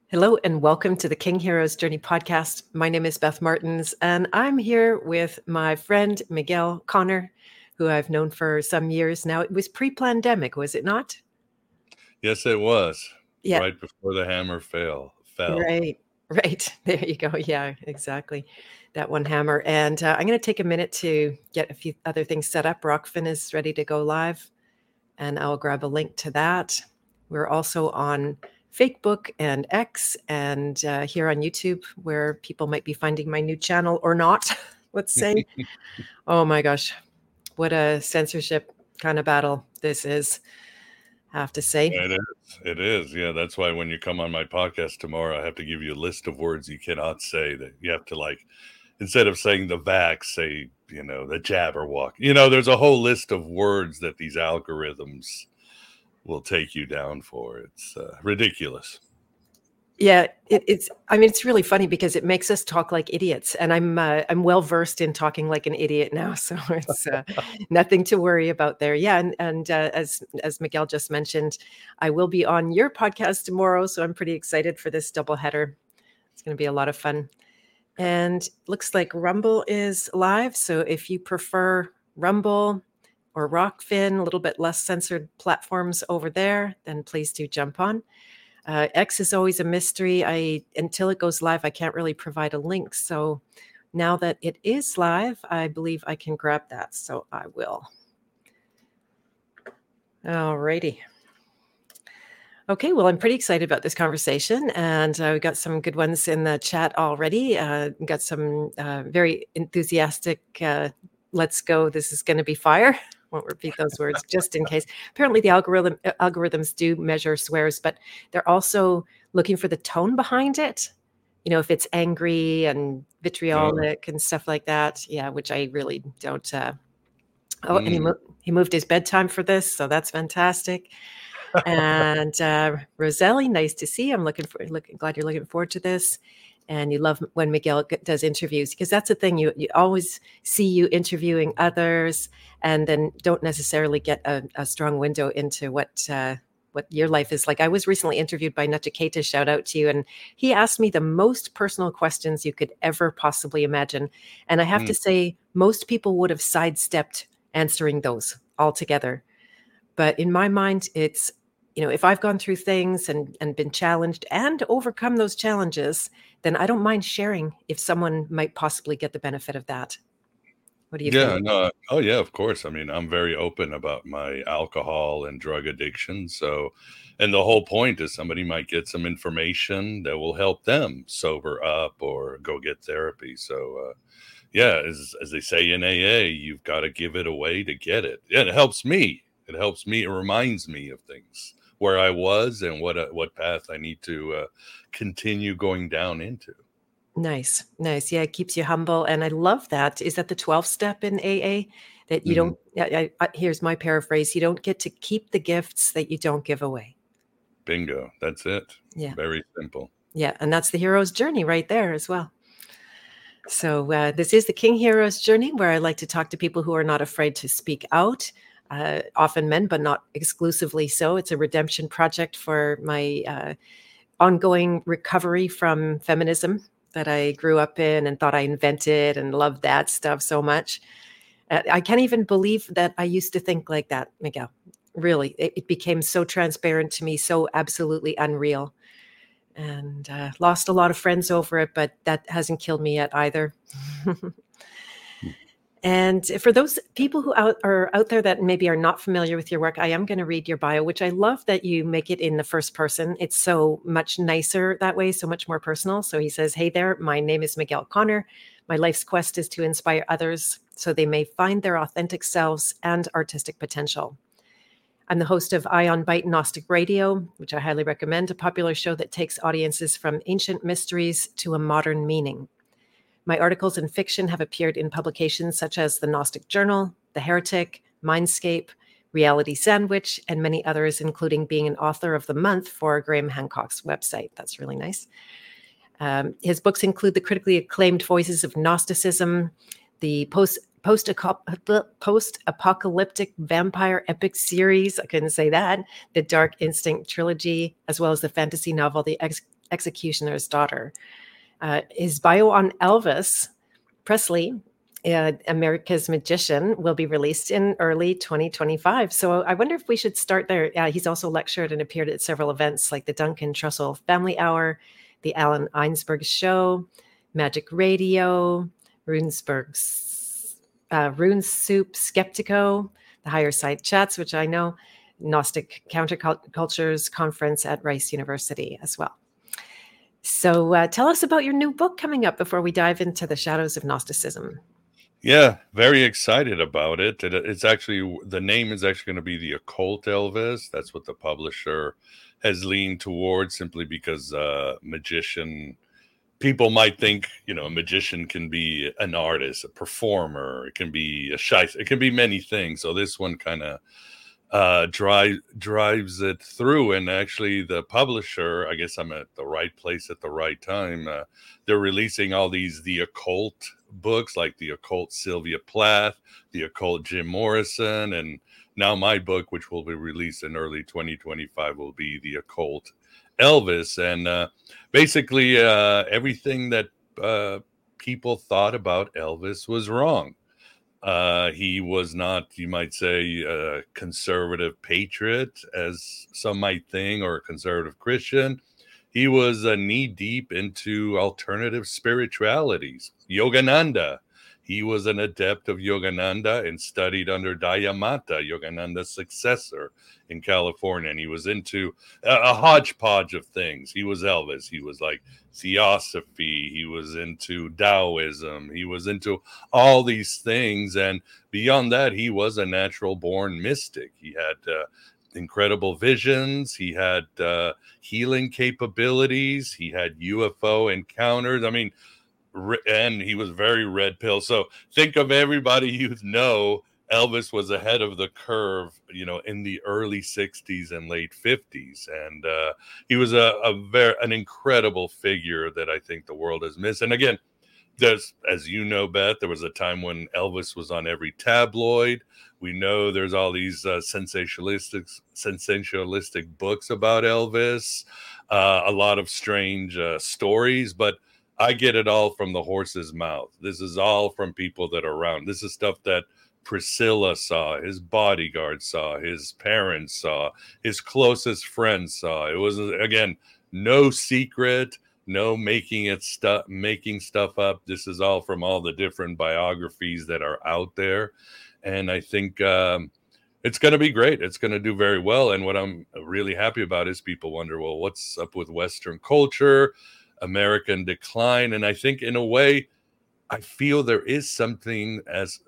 Hello and welcome to the King Heroes Journey podcast. My name is Beth Martins and I'm here with my friend Miguel Connor, who I've known for some years now. It was pre-pandemic, was it not? Yes, it was. Yeah, Right before the hammer fell. right, right. There you go. Yeah, exactly. That one hammer. And I'm going to take a minute to get a few other things set up. Rockfin is ready to go live and I'll grab a link to that. We're also on Facebook and X and here on YouTube, where people might be finding my new channel or not, let's say. Oh my gosh, what a censorship kind of battle this is, I have to say. It is. It is. Yeah, that's why when you come on my podcast tomorrow, I have to give you a list of words you cannot say. That you have to, like, instead of saying the vax, say, the Jabberwock. There's a whole list of words that these algorithms will take you down for. It's ridiculous. Yeah, it's really funny because it makes us talk like idiots, and I'm well versed in talking like an idiot now, so it's nothing to worry about there. Yeah, and as Miguel just mentioned, I will be on your podcast tomorrow, so I'm pretty excited for this doubleheader. It's going to be a lot of fun, and looks like Rumble is live. So if you prefer Rumble or Rockfin, a little bit less censored platforms over there, then please do jump on. X is always a mystery. Until it goes live, I can't really provide a link. So now that it is live, I believe I can grab that. So I will. All righty. Okay, well, I'm pretty excited about this conversation, and we got some good ones in the chat already. Got some very enthusiastic, let's go, this is going to be fire. Won't repeat those words just in case. Apparently the algorithms do measure swears, but they're also looking for the tone behind it. If it's angry and vitriolic and stuff like that. Yeah, which I really don't. And he moved his bedtime for this, so that's fantastic. And Roselli, nice to see you. I'm glad you're looking forward to this. And you love when Miguel does interviews, because that's the thing. You always see you interviewing others, and then don't necessarily get a strong window into what your life is like. I was recently interviewed by Nachiketa, shout out to you, and he asked me the most personal questions you could ever possibly imagine. And I have to say, most people would have sidestepped answering those altogether. But in my mind, it's, if I've gone through things and been challenged and overcome those challenges, then I don't mind sharing if someone might possibly get the benefit of that. What do you think? No. Oh, yeah, of course. I mean, I'm very open about my alcohol and drug addiction. So, and the whole point is somebody might get some information that will help them sober up or go get therapy. So, yeah, as they say in AA, you've got to give it away to get it. Yeah, it helps me. It helps me. It reminds me of things where I was and what path I need to continue going down into. Nice. Yeah, it keeps you humble. And I love that. Is that the 12th step in AA? That you don't, here's my paraphrase, you don't get to keep the gifts that you don't give away. Bingo. That's it. Yeah. Very simple. Yeah. And that's the hero's journey right there as well. So this is the King Heroes Journey, where I like to talk to people who are not afraid to speak out. Often men, but not exclusively so. It's a redemption project for my ongoing recovery from feminism that I grew up in and thought I invented and loved that stuff so much. I can't even believe that I used to think like that, Miguel. Really, it became so transparent to me, so absolutely unreal. And lost a lot of friends over it, but that hasn't killed me yet either. And for those people who are out there that maybe are not familiar with your work, I am going to read your bio, which I love that you make it in the first person. It's so much nicer that way, so much more personal. So he says, "Hey there, my name is Miguel Connor. My life's quest is to inspire others so they may find their authentic selves and artistic potential. I'm the host of Ion Bite Gnostic Radio, which I highly recommend, a popular show that takes audiences from ancient mysteries to a modern meaning. My articles and fiction have appeared in publications such as The Gnostic Journal, The Heretic, Mindscape, Reality Sandwich, and many others, including being an author of the month for Graham Hancock's website." That's really nice. His books include the critically acclaimed Voices of Gnosticism, the post-apocalyptic vampire epic series, I couldn't say that, the Dark Instinct trilogy, as well as the fantasy novel, The executioner's daughter. His bio on Elvis Presley, America's Magician, will be released in early 2025. So I wonder if we should start there. He's also lectured and appeared at several events like the Duncan Trussell Family Hour, the Alan Einsberg Show, Magic Radio, Rune Soup Skeptico, the Higher Side Chats, which I know, Gnostic Countercultures Conference at Rice University as well. So tell us about your new book coming up before we dive into the shadows of Gnosticism. Yeah, very excited about it. It's actually, the name is actually going to be The Occult Elvis. That's what the publisher has leaned towards, simply because magician, people might think, a magician can be an artist, a performer, it can be it can be many things. So this one kind of drives it through. And actually the publisher, I guess I'm at the right place at the right time. They're releasing all these The Occult books, like The Occult Sylvia Plath, The Occult Jim Morrison, and now my book, which will be released in early 2025, will be The Occult Elvis. And basically everything that people thought about Elvis was wrong. He was not, you might say, a conservative patriot, as some might think, or a conservative Christian. He was knee deep into alternative spiritualities. Yogananda. He was an adept of Yogananda and studied under Dayamata, Yogananda's successor in California. And he was into a hodgepodge of things. He was Elvis. He was like theosophy. He was into Taoism. He was into all these things. And beyond that, he was a natural born mystic. He had incredible visions. He had healing capabilities. He had UFO encounters. I mean, and he was very red pill. So think of everybody you know. Elvis was ahead of the curve, in the early 60s and late 50s. And he was an incredible figure that I think the world has missed. And again, there's, as you know, Beth, there was a time when Elvis was on every tabloid. We know there's all these sensationalistic books about Elvis, a lot of strange stories, but I get it all from the horse's mouth. This is all from people that are around. This is stuff that Priscilla saw, his bodyguard saw, his parents saw, his closest friends saw. It was, again, no secret, no making stuff up. This is all from all the different biographies that are out there. And I think it's going to be great. It's going to do very well. And what I'm really happy about is people wonder, well, what's up with Western culture, American decline? And I think in a way, I feel there is something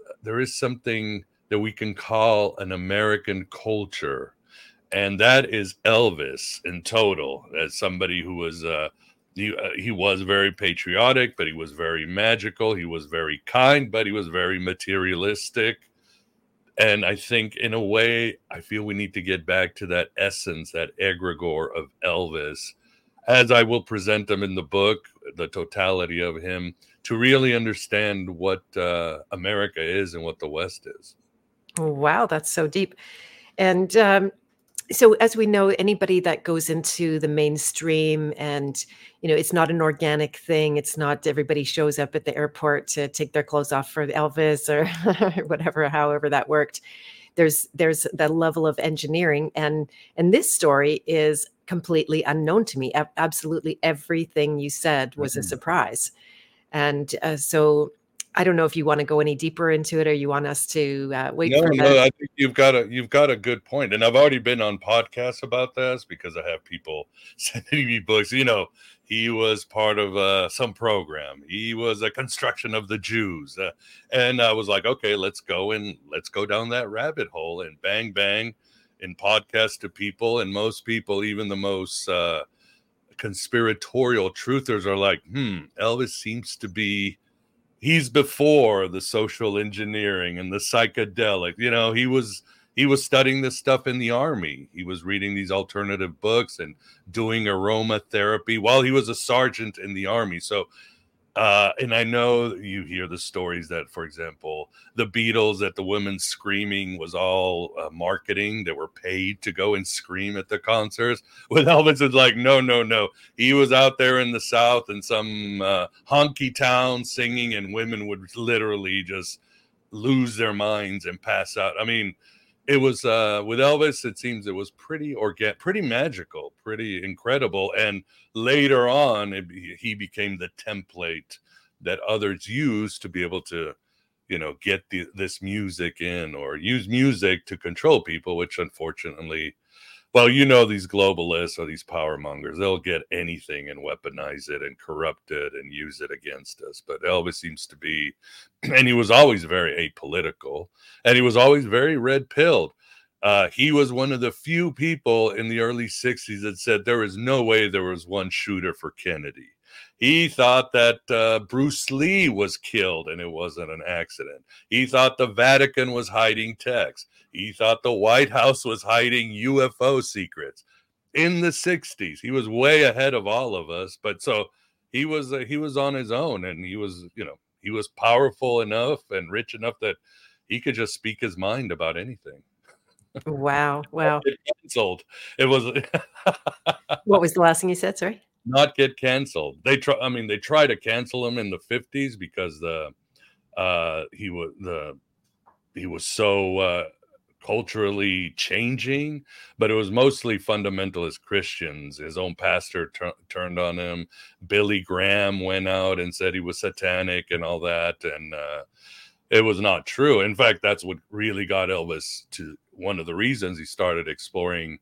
that we can call an American culture. And that is Elvis in total, as somebody who was, he was very patriotic, but he was very magical. He was very kind, but he was very materialistic. And I think in a way, I feel we need to get back to that essence, that egregore of Elvis, as I will present them in the book, the totality of him, to really understand what America is and what the West is. Wow, that's so deep. And so as we know, anybody that goes into the mainstream and, it's not an organic thing. It's not everybody shows up at the airport to take their clothes off for Elvis or whatever, however that worked. There's that level of engineering. And this story is completely unknown to me. Absolutely everything you said was a surprise. And so I don't know if you want to go any deeper into it, or you want us to wait for that. No, I think you've got a good point. And I've already been on podcasts about this because I have people sending me books. He was part of some program. He was a construction of the Jews. And I was like, okay, let's go down that rabbit hole, and bang, bang, in podcasts to people. And most people, even the most conspiratorial truthers, are like, Elvis seems to be, he's before the social engineering and the psychedelic. He was studying this stuff in the army. He was reading these alternative books and doing aromatherapy while he was a sergeant in the army. So And I know you hear the stories that, for example, the Beatles, that the women screaming was all marketing. They were paid to go and scream at the concerts. With Elvis, it's like, no, no, no. He was out there in the South in some honky town singing, and women would literally just lose their minds and pass out. I mean, it was with Elvis, it seems it was pretty magical, pretty incredible. And later on, he became the template that others use to be able to, get this music in, or use music to control people, which unfortunately, well, these globalists or these power mongers, they'll get anything and weaponize it and corrupt it and use it against us. But Elvis seems to be, and he was always very apolitical, and he was always very red pilled. He was one of the few people in the early 60s that said there is no way there was one shooter for Kennedy. He thought that Bruce Lee was killed and it wasn't an accident. He thought the Vatican was hiding texts. He thought the White House was hiding UFO secrets. In the 60s, he was way ahead of all of us. But so he was on his own, and he was, he was powerful enough and rich enough that he could just speak his mind about anything. Wow. Wow. Get canceled. It was What was the last thing you said? Sorry. not get canceled. They try to cancel him in the 50s because he was so culturally changing, but it was mostly fundamentalist Christians. His own pastor turned on him. Billy Graham went out and said he was satanic and all that, and it was not true. In fact, that's what really got Elvis to, one of the reasons he started exploring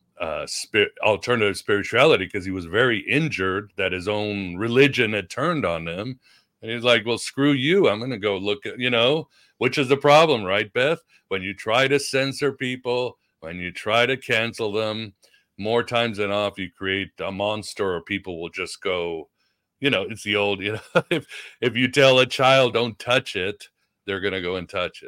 alternative spirituality, because he was very injured that his own religion had turned on him. And he's like, well, screw you. I'm going to go look at, which is the problem, right, Beth? When you try to censor people, when you try to cancel them, more times than not, you create a monster, or people will just go, it's the old, if you tell a child don't touch it, they're going to go and touch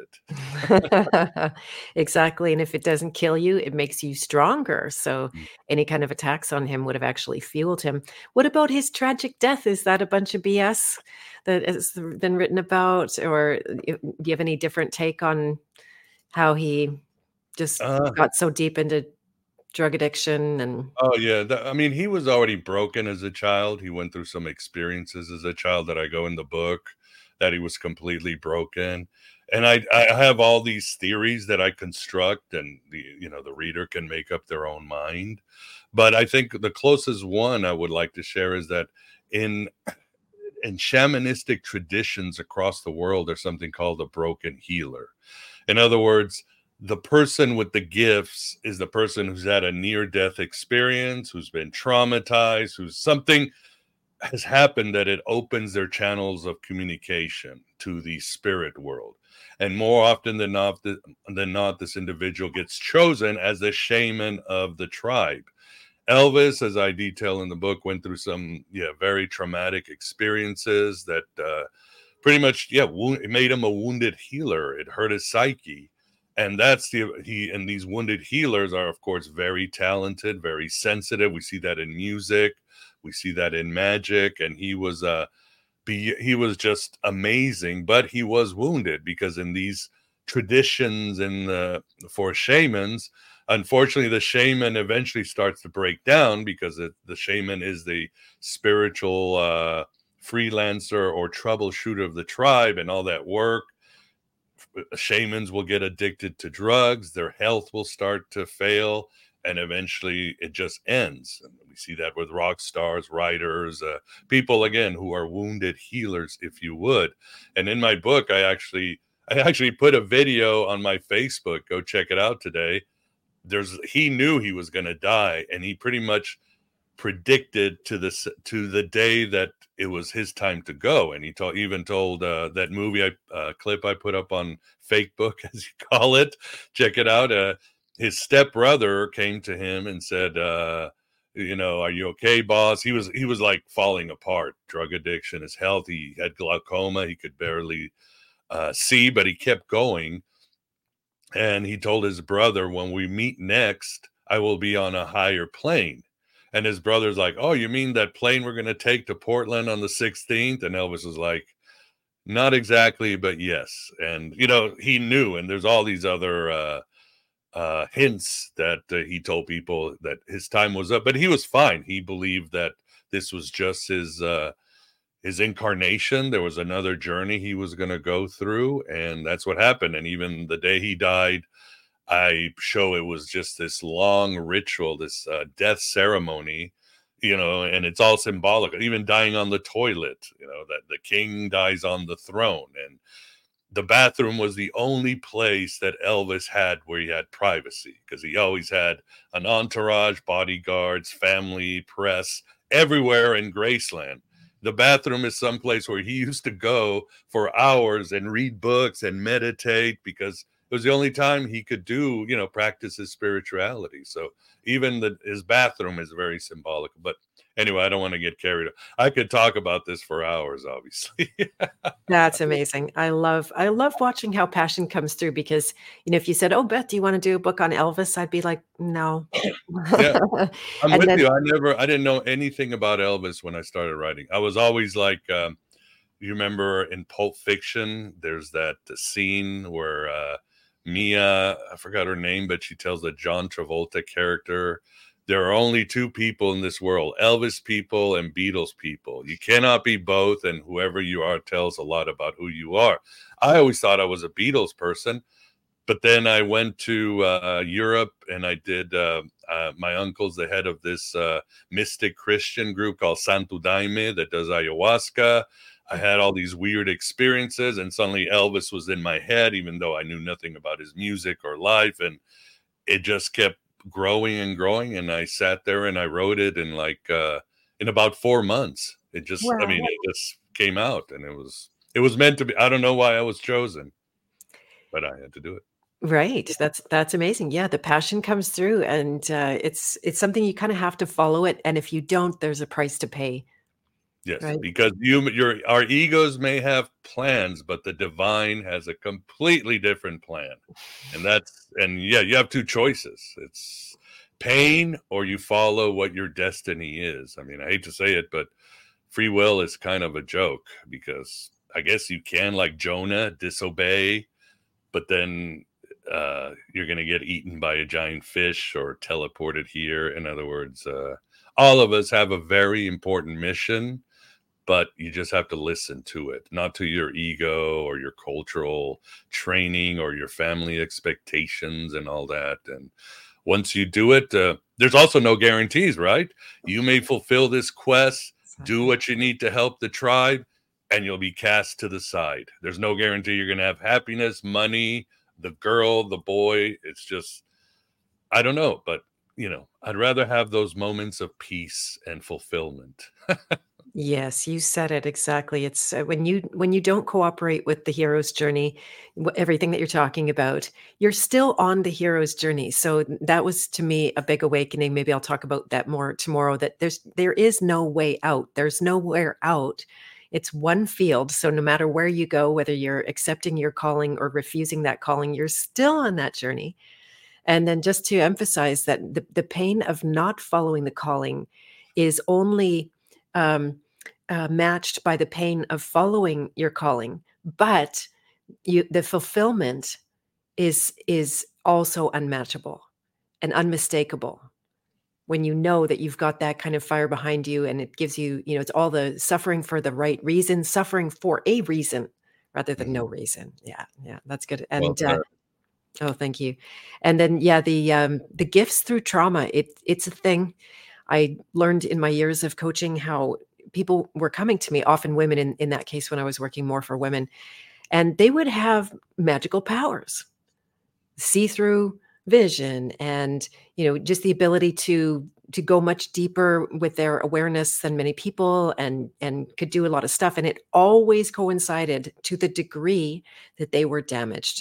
it. Exactly. And if it doesn't kill you, it makes you stronger. So Mm. any kind of attacks on him would have actually fueled him. What about his tragic death? Is that a bunch of BS that has been written about? Or do you have any different take on how he just got so deep into drug addiction? And Oh yeah, he was already broken as a child. He went through some experiences as a child that I go in the book, that he was completely broken. And I have all these theories that I construct, and the reader can make up their own mind. But I think the closest one I would like to share is that in shamanistic traditions across the world, there's something called a broken healer. In other words, the person with the gifts is the person who's had a near-death experience, who's been traumatized, who's something has happened that it opens their channels of communication to the spirit world. And more often than not, this individual gets chosen as the shaman of the tribe. Elvis, as I detail in the book, went through some very traumatic experiences that pretty much it made him a wounded healer. It hurt his psyche. And and these wounded healers are, of course, very talented, very sensitive. We see that in music, we see that in magic, and he was just amazing. But he was wounded because in these traditions for shamans, unfortunately, the shaman eventually starts to break down, because the shaman is the spiritual freelancer or troubleshooter of the tribe, and all that work. Shamans will get addicted to drugs, their health will start to fail, and eventually it just ends. And we see that with rock stars, writers, people, again, who are wounded healers, if you would. And in my book, I actually put a video on my Facebook. Go check it out today. He knew he was going to die, and he pretty much predicted to the day that it was his time to go. And he even told that movie clip I put up on Fakebook, as you call it. Check it out. His stepbrother came to him and said, are you okay, boss? He was like falling apart. Drug addiction, his health. He had glaucoma. He could barely see, but he kept going. And he told his brother, when we meet next, I will be on a higher plane. And his brother's like, "Oh, you mean that plane we're going to take to Portland on the 16th?" And Elvis was like, "Not exactly, but yes." And, he knew, and there's all these other hints that he told people that his time was up, but he was fine. He believed that this was just his incarnation. There was another journey he was going to go through, and that's what happened. And even the day he died, I show it was just this long ritual, this death ceremony, and it's all symbolic. Even dying on the toilet, that the king dies on the throne. And the bathroom was the only place that Elvis had where he had privacy, because he always had an entourage, bodyguards, family, press, everywhere in Graceland. The bathroom is someplace where he used to go for hours and read books and meditate, because it was the only time he could do, practice his spirituality. So even his bathroom is very symbolic. But anyway, I don't want to get carried. I could talk about this for hours, obviously. That's amazing. I love watching how passion comes through, because, if you said, "Oh, Beth, do you want to do a book on Elvis?" I'd be like, "No." Yeah, I'm And with then you. I didn't know anything about Elvis when I started writing. I was always like, you remember in Pulp Fiction, there's that scene where Mia, I forgot her name, but she tells the John Travolta character, there are only two people in this world, Elvis people and Beatles people. You cannot be both, and whoever you are tells a lot about who you are. I always thought I was a Beatles person, but then I went to Europe, and I did, my uncle's the head of this mystic Christian group called Santo Daime that does ayahuasca. I had all these weird experiences, and suddenly Elvis was in my head, even though I knew nothing about his music or life. And it just kept growing and growing. And I sat there and I wrote it in in about 4 months. It wow. just came out, and it was meant to be. I don't know why I was chosen, but I had to do it. Right. That's amazing. Yeah, the passion comes through, and it's something you kind of have to follow it, and if you don't, there's a price to pay, Yes, right? because our egos may have plans, but the divine has a completely different plan. And yeah, you have two choices. It's pain, or you follow what your destiny is. I mean, I hate to say it, but free will is kind of a joke, because I guess you can, like Jonah, disobey, but then you're going to get eaten by a giant fish or teleported here. In other words, all of us have a very important mission, but you just have to listen to it, not to your ego or your cultural training or your family expectations and all that. And once you do it, there's also no guarantees, right? You may fulfill this quest, do Exactly. what you need to help the tribe, and you'll be cast to the side. There's no guarantee you're going to have happiness, money, the girl, the boy. It's just, I don't know, but I'd rather have those moments of peace and fulfillment. Yes, you said it exactly. It's when you don't cooperate with the hero's journey, everything that you're talking about, you're still on the hero's journey. So that was to me a big awakening. Maybe I'll talk about that more tomorrow. That there is no way out. There's nowhere out. It's one field. So no matter where you go, whether you're accepting your calling or refusing that calling, you're still on that journey. And then just to emphasize that the pain of not following the calling is only um, matched by the pain of following your calling, but the fulfillment is also unmatchable and unmistakable when you know that you've got that kind of fire behind you, and it gives you, it's all the suffering for the right reason, suffering for a reason rather than no Mhm. reason. Yeah, yeah, that's good. Well And said. oh, thank you. And then, yeah, the gifts through trauma, it's a thing. I learned in my years of coaching how people were coming to me, often women in that case when I was working more for women, and they would have magical powers, see-through vision, and just the ability to go much deeper with their awareness than many people, and could do a lot of stuff. And it always coincided to the degree that they were damaged.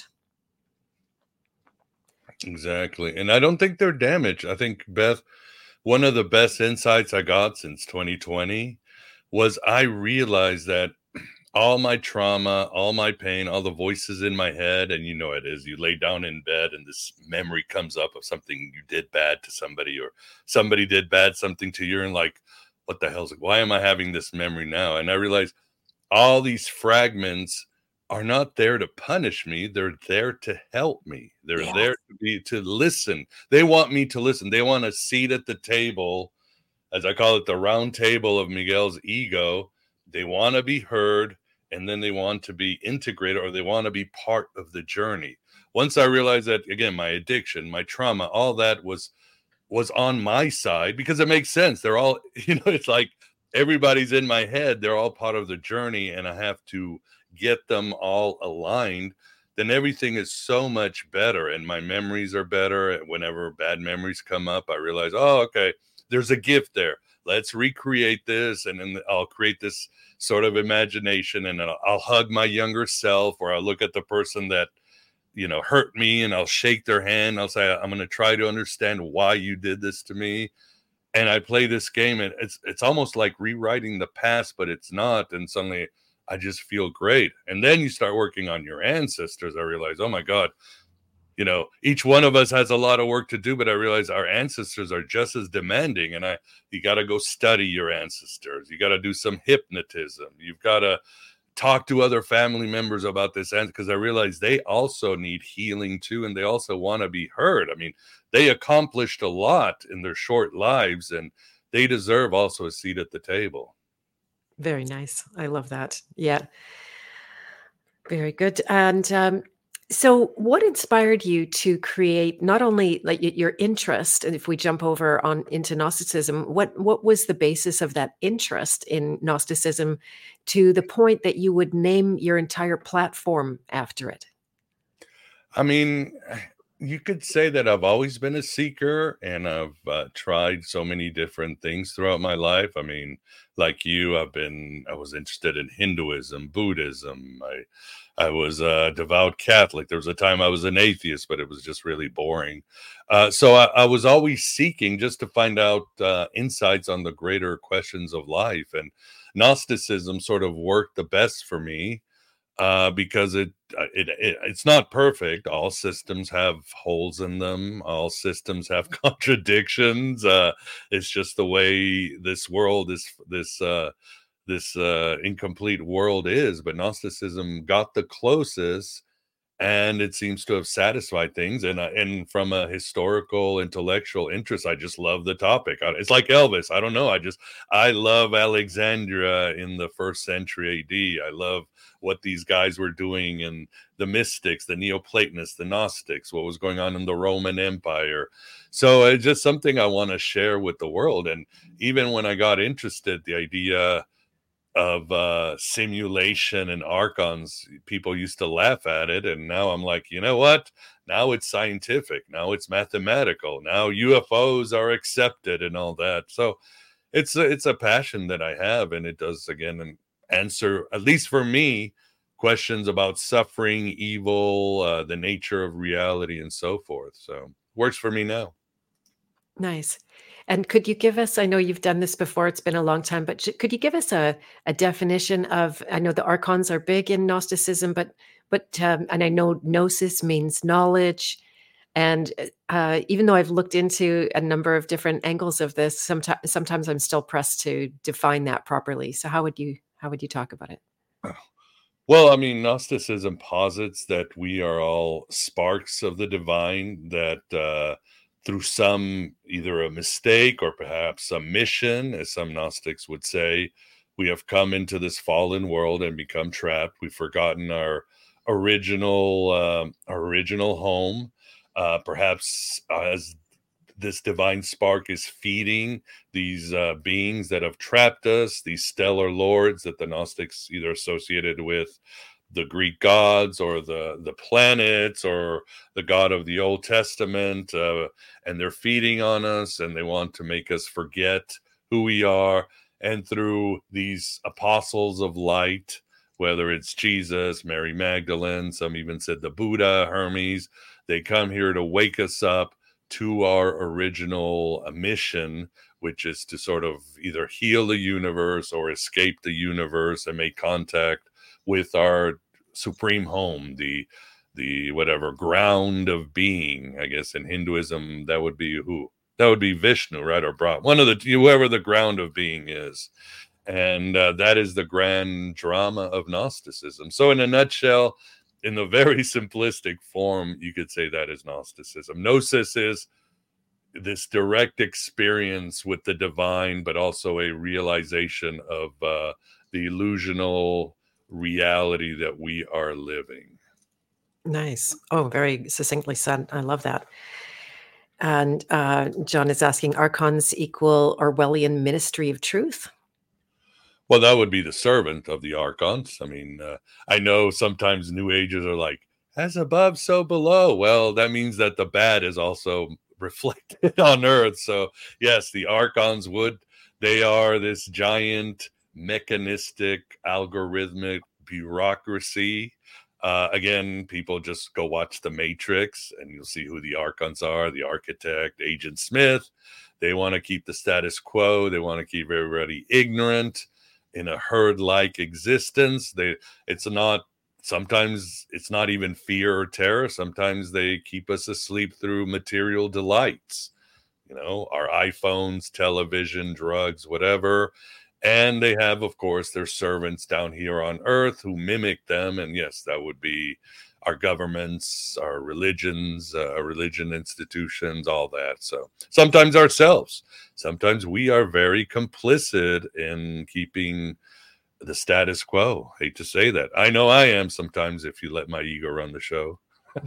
Exactly. And I don't think they're damaged. I think, Beth, one of the best insights I got since 2020 was I realized that all my trauma, all my pain, all the voices in my head. And you know, it is, you lay down in bed and this memory comes up of something you did bad to somebody, or somebody did bad something to you. And like, what the hell's, why am I having this memory now? And I realized all these fragments are not there to punish me. They're there to help me. They're Yes. there to listen. They want me to listen. They want a seat at the table, as I call it, the round table of Miguel's ego. They want to be heard, and then they want to be integrated, or they want to be part of the journey. Once I realized that, again, my addiction, my trauma, all that was on my side, because it makes sense. They're all, it's like everybody's in my head. They're all part of the journey, and I have to get them all aligned. Then everything is so much better, and my memories are better. Whenever bad memories come up, I realize, oh, okay, there's a gift there. Let's recreate this, and then I'll create this sort of imagination, and I'll hug my younger self, or I'll look at the person that hurt me, and I'll shake their hand. I'll say, I'm going to try to understand why you did this to me. And I play this game, and it's almost like rewriting the past, but it's not. And suddenly I just feel great. And then you start working on your ancestors. I realize, oh my God, each one of us has a lot of work to do, but I realize our ancestors are just as demanding. And you got to go study your ancestors. You got to do some hypnotism. You've got to talk to other family members about this, because I realize they also need healing too, and they also want to be heard. I mean, they accomplished a lot in their short lives, and they deserve also a seat at the table. Very nice. I love that. Yeah. Very good. And so, what inspired you to create not only like your interest, and if we jump over on into Gnosticism, what was the basis of that interest in Gnosticism to the point that you would name your entire platform after it? I mean, you could say that I've always been a seeker, and I've tried so many different things throughout my life. I mean, like you, I was interested in Hinduism, Buddhism. I was a devout Catholic. There was a time I was an atheist, but it was just really boring. So I was always seeking just to find out insights on the greater questions of life. And Gnosticism sort of worked the best for me, because it's not perfect. All systems have holes in them. All systems have contradictions. It's just the way this world is. This incomplete world is. But Gnosticism got the closest, and it seems to have satisfied things. And from a historical, intellectual interest, I just love the topic. It's like Elvis. I don't know. I love Alexandria in the 1st century AD. I love what these guys were doing, and the mystics, the Neoplatonists, the Gnostics, what was going on in the Roman Empire. So it's just something I want to share with the world. And even when I got interested, the idea of simulation and archons, people used to laugh at it, and now I'm like, you know what, now it's scientific, now it's mathematical, now UFOs are accepted and all that. So it's a passion that I have, and it does, again, answer, at least for me, questions about suffering, evil, the nature of reality, and so forth. So works for me now. Nice. And could you give us, I know you've done this before, it's been a long time, but could you give us a definition of, I know the archons are big in Gnosticism, but and I know gnosis means knowledge. And even though I've looked into a number of different angles of this, sometimes I'm still pressed to define that properly. So how would you talk about it? Well, I mean, Gnosticism posits that we are all sparks of the divine, that through some, either a mistake or perhaps a mission, as some Gnostics would say, we have come into this fallen world and become trapped. We've forgotten our original home. Perhaps as this divine spark is feeding these beings that have trapped us, these stellar lords that the Gnostics either associated with the Greek gods, or the planets, or the God of the Old Testament, and they're feeding on us, and they want to make us forget who we are. And through these apostles of light, whether it's Jesus, Mary Magdalene, some even said the Buddha, Hermes, they come here to wake us up to our original mission, which is to sort of either heal the universe or escape the universe and make contact with our supreme home, the whatever ground of being. I guess in Hinduism that would be who? That would be Vishnu, right? Or Brahma, one of the whoever the ground of being is. And that is the grand drama of Gnosticism. So in a nutshell, in the very simplistic form, you could say that is Gnosticism. Gnosis is this direct experience with the divine, but also a realization of the illusional reality that we are living. Nice. Oh, very succinctly said. I love that. And John is asking, archons equal Orwellian Ministry of Truth? Well, that would be the servant of the archons. I mean, I know sometimes New Agers are like, as above, so below. Well, that means that the bad is also reflected on earth. So, yes, the archons they are this giant mechanistic, algorithmic bureaucracy. Again, people just go watch The Matrix and you'll see who the archons are: the architect, Agent Smith. They want to keep the status quo, they want to keep everybody ignorant in a herd-like existence. Sometimes it's not even fear or terror. Sometimes they keep us asleep through material delights, our iPhones, television, drugs, whatever. And they have, of course, their servants down here on earth who mimic them. And yes, that would be our governments, our religions, religion institutions, all that. So sometimes ourselves, sometimes we are very complicit in keeping the status quo. Hate to say that. I know I am sometimes if you let my ego run the show.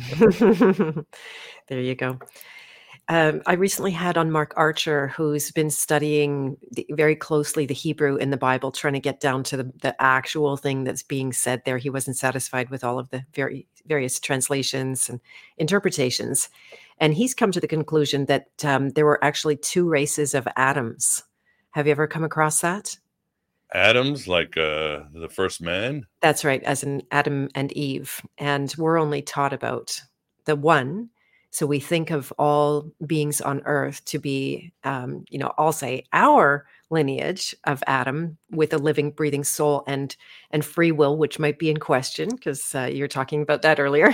There you go. I recently had on Mark Archer, who's been studying very closely the Hebrew in the Bible, trying to get down to the actual thing that's being said there. He wasn't satisfied with all of the various translations and interpretations. And he's come to the conclusion that there were actually two races of Adams. Have you ever come across that? Adams, like the first man? That's right, as in Adam and Eve. And we're only taught about the one. So we think of all beings on earth to be, I'll say our lineage of Adam with a living, breathing soul and free will, which might be in question because you were talking about that earlier.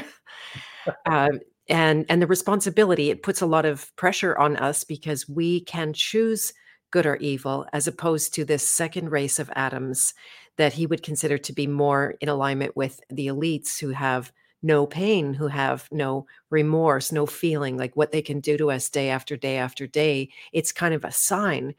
And the responsibility, it puts a lot of pressure on us because we can choose good or evil, as opposed to this second race of Adams that he would consider to be more in alignment with the elites who have no pain, who have no remorse, no feeling, like what they can do to us day after day after day. It's kind of a sign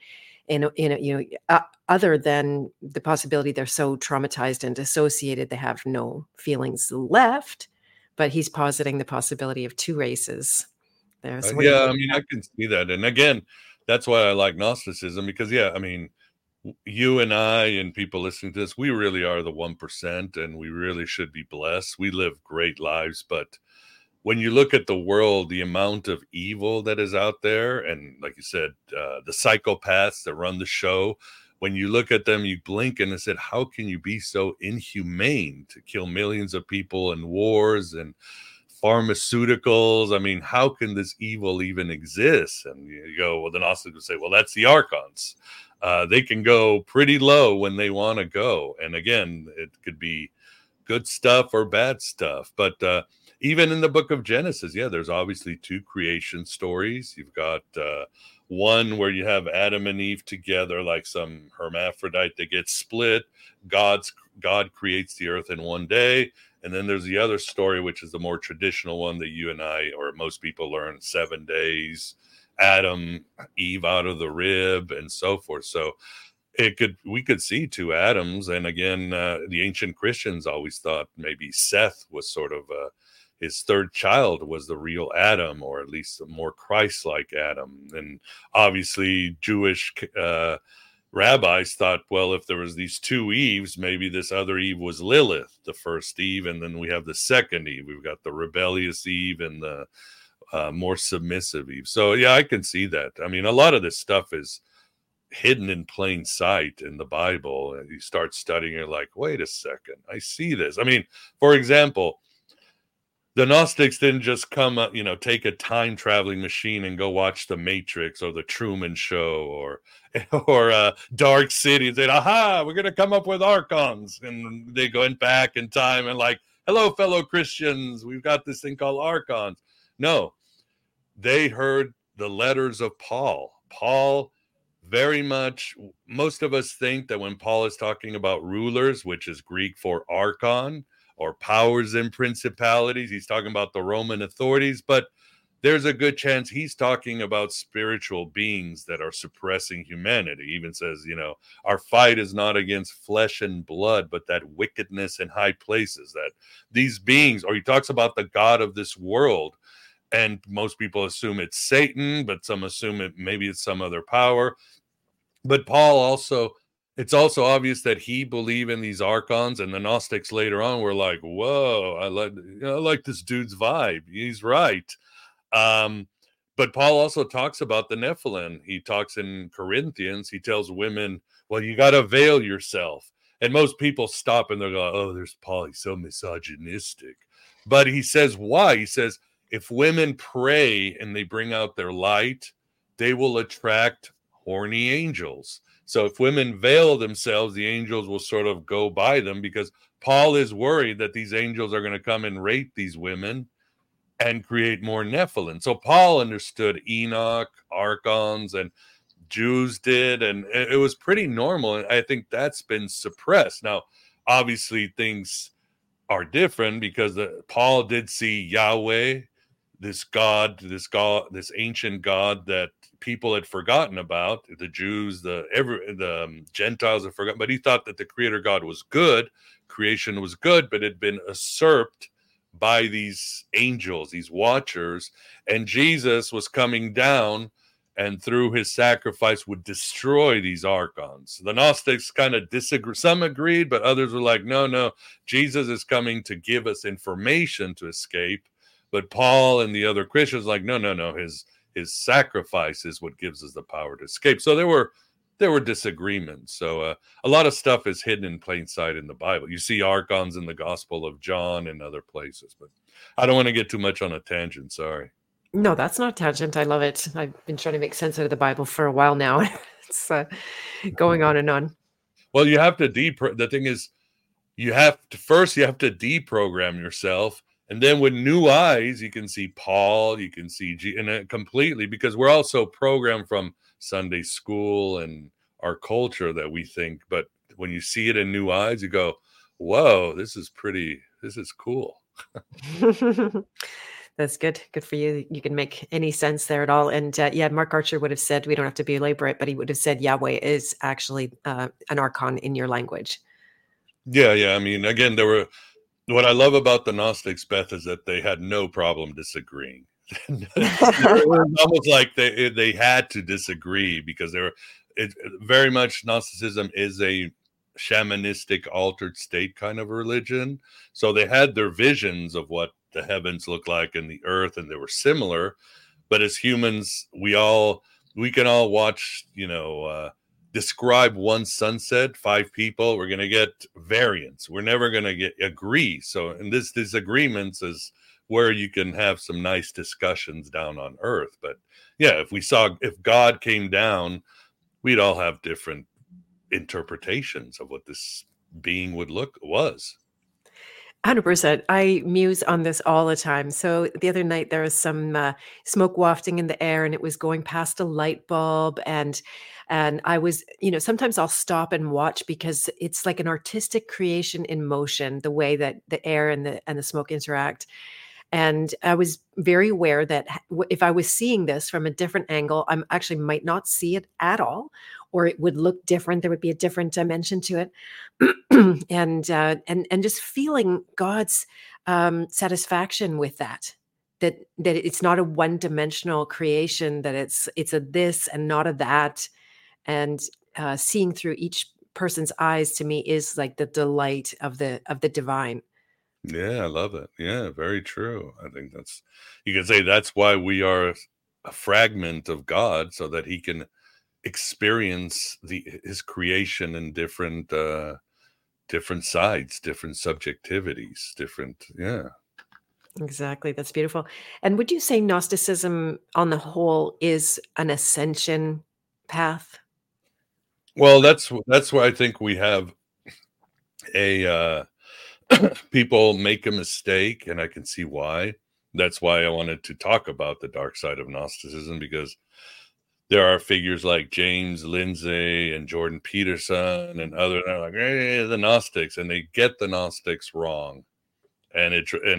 other than the possibility they're so traumatized and dissociated, they have no feelings left. But he's positing the possibility of two races there. So I mean, I can see that. And again, that's why I like Gnosticism, because, I mean, you and I and people listening to this, we really are the 1%, and we really should be blessed. We live great lives. But when you look at the world, the amount of evil that is out there, and like you said, the psychopaths that run the show, when you look at them, you blink and said, how can you be so inhumane to kill millions of people in wars and pharmaceuticals? I mean, how can this evil even exist? And you go, well, then also would say, well, that's the archons. They can go pretty low when they want to go. And again, it could be good stuff or bad stuff. But even in the book of Genesis, there's obviously two creation stories. You've got one where you have Adam and Eve together, like some hermaphrodite that gets split. God creates the earth in one day. And then there's the other story, which is the more traditional one that you and I, or most people, learn: 7 days, Adam, Eve out of the rib, and so forth. So we could see two Adams. And again, the ancient Christians always thought maybe Seth was sort of his third child was the real Adam, or at least a more Christ-like Adam. And obviously Jewish rabbis thought, well, if there was these two Eves, maybe this other Eve was Lilith, the first Eve, and then we have the second Eve. We've got the rebellious Eve and the more submissive Eve. So I can see that. I mean, a lot of this stuff is hidden in plain sight in the Bible, and you start studying it, like, wait a second, I see this. I mean, for example, the Gnostics didn't just come up, take a time traveling machine and go watch The Matrix or The Truman Show or Dark City and said, "Aha, we're going to come up with archons," and they went back in time and like, "Hello, fellow Christians, we've got this thing called archons." No, they heard the letters of Paul. Paul, very much, most of us think that when Paul is talking about rulers, which is Greek for archon, or powers and principalities, he's talking about the Roman authorities, but there's a good chance he's talking about spiritual beings that are suppressing humanity. He even says, our fight is not against flesh and blood, but that wickedness in high places, that these beings, or he talks about the God of this world. And most people assume it's Satan, but some assume maybe it's some other power. But Paul also, it's also obvious that he believed in these archons, and the Gnostics later on were like, "Whoa, I like this dude's vibe. He's right." But Paul also talks about the Nephilim. He talks in Corinthians. He tells women, "Well, you got to veil yourself." And most people stop and they're like, "Oh, there's Paul. He's so misogynistic." But he says, why? He says, if women pray and they bring out their light, they will attract horny angels. So if women veil themselves, the angels will sort of go by them, because Paul is worried that these angels are going to come and rape these women and create more Nephilim. So Paul understood Enoch, archons, and Jews did, and it was pretty normal. And I think that's been suppressed. Now, obviously, things are different because Paul did see Yahweh, this ancient God that people had forgotten about. The Jews, the Gentiles had forgotten, but he thought that the Creator God was good, creation was good, but it had been usurped by these angels, these watchers, and Jesus was coming down and through his sacrifice would destroy these archons. The Gnostics kind of disagree. Some agreed, but others were like, no, Jesus is coming to give us information to escape. But Paul and the other Christians like, no, his sacrifice is what gives us the power to escape. So there were disagreements. So a lot of stuff is hidden in plain sight in the Bible. You see archons in the Gospel of John and other places, but I don't want to get too much on a tangent. Sorry. No, that's not a tangent. I love it. I've been trying to make sense out of the Bible for a while now. It's going on and on. Well, you have to the thing is, you have to deprogram yourself, and then with new eyes you can see Paul, you can see and completely, because we're also programmed from Sunday school and our culture that we think, but when you see it in new eyes, you go, whoa, this is cool. That's good. Good for you. You can make any sense there at all. And Mark Archer would have said, we don't have to belabor it, but he would have said Yahweh is actually an archon in your language. Yeah. I mean, again, what I love about the Gnostics, Beth, is that they had no problem disagreeing. It was almost like they had to disagree, because very much Gnosticism is a shamanistic altered state kind of religion. So they had their visions of what the heavens look like and the earth, and they were similar. But as humans, we can all watch, describe one sunset, 5 people, we're going to get variance. We're never going to agree. So in this disagreements is where you can have some nice discussions down on earth. But yeah, if God came down, we'd all have different interpretations of what this being was. 100%. I muse on this all the time. So the other night there was some smoke wafting in the air, and it was going past a light bulb, and I was, sometimes I'll stop and watch, because it's like an artistic creation in motion, the way that the air and the smoke interact. And I was very aware that if I was seeing this from a different angle, I actually might not see it at all, or it would look different. There would be a different dimension to it. and just feeling God's satisfaction with that it's not a one-dimensional creation, that it's a this and not a that, and seeing through each person's eyes, to me, is like the delight of the divine. Yeah, I love it. Yeah, very true. I think you can say that's why we are a fragment of God, so that he can experience his creation in different sides, different subjectivities, different. Yeah. Exactly. That's beautiful. And would you say Gnosticism on the whole is an ascension path? Well, that's why I think we have a people make a mistake, and I can see why. That's why I wanted to talk about the dark side of Gnosticism, because there are figures like James Lindsay and Jordan Peterson and other, they're like, hey, the Gnostics, and they get the Gnostics wrong. And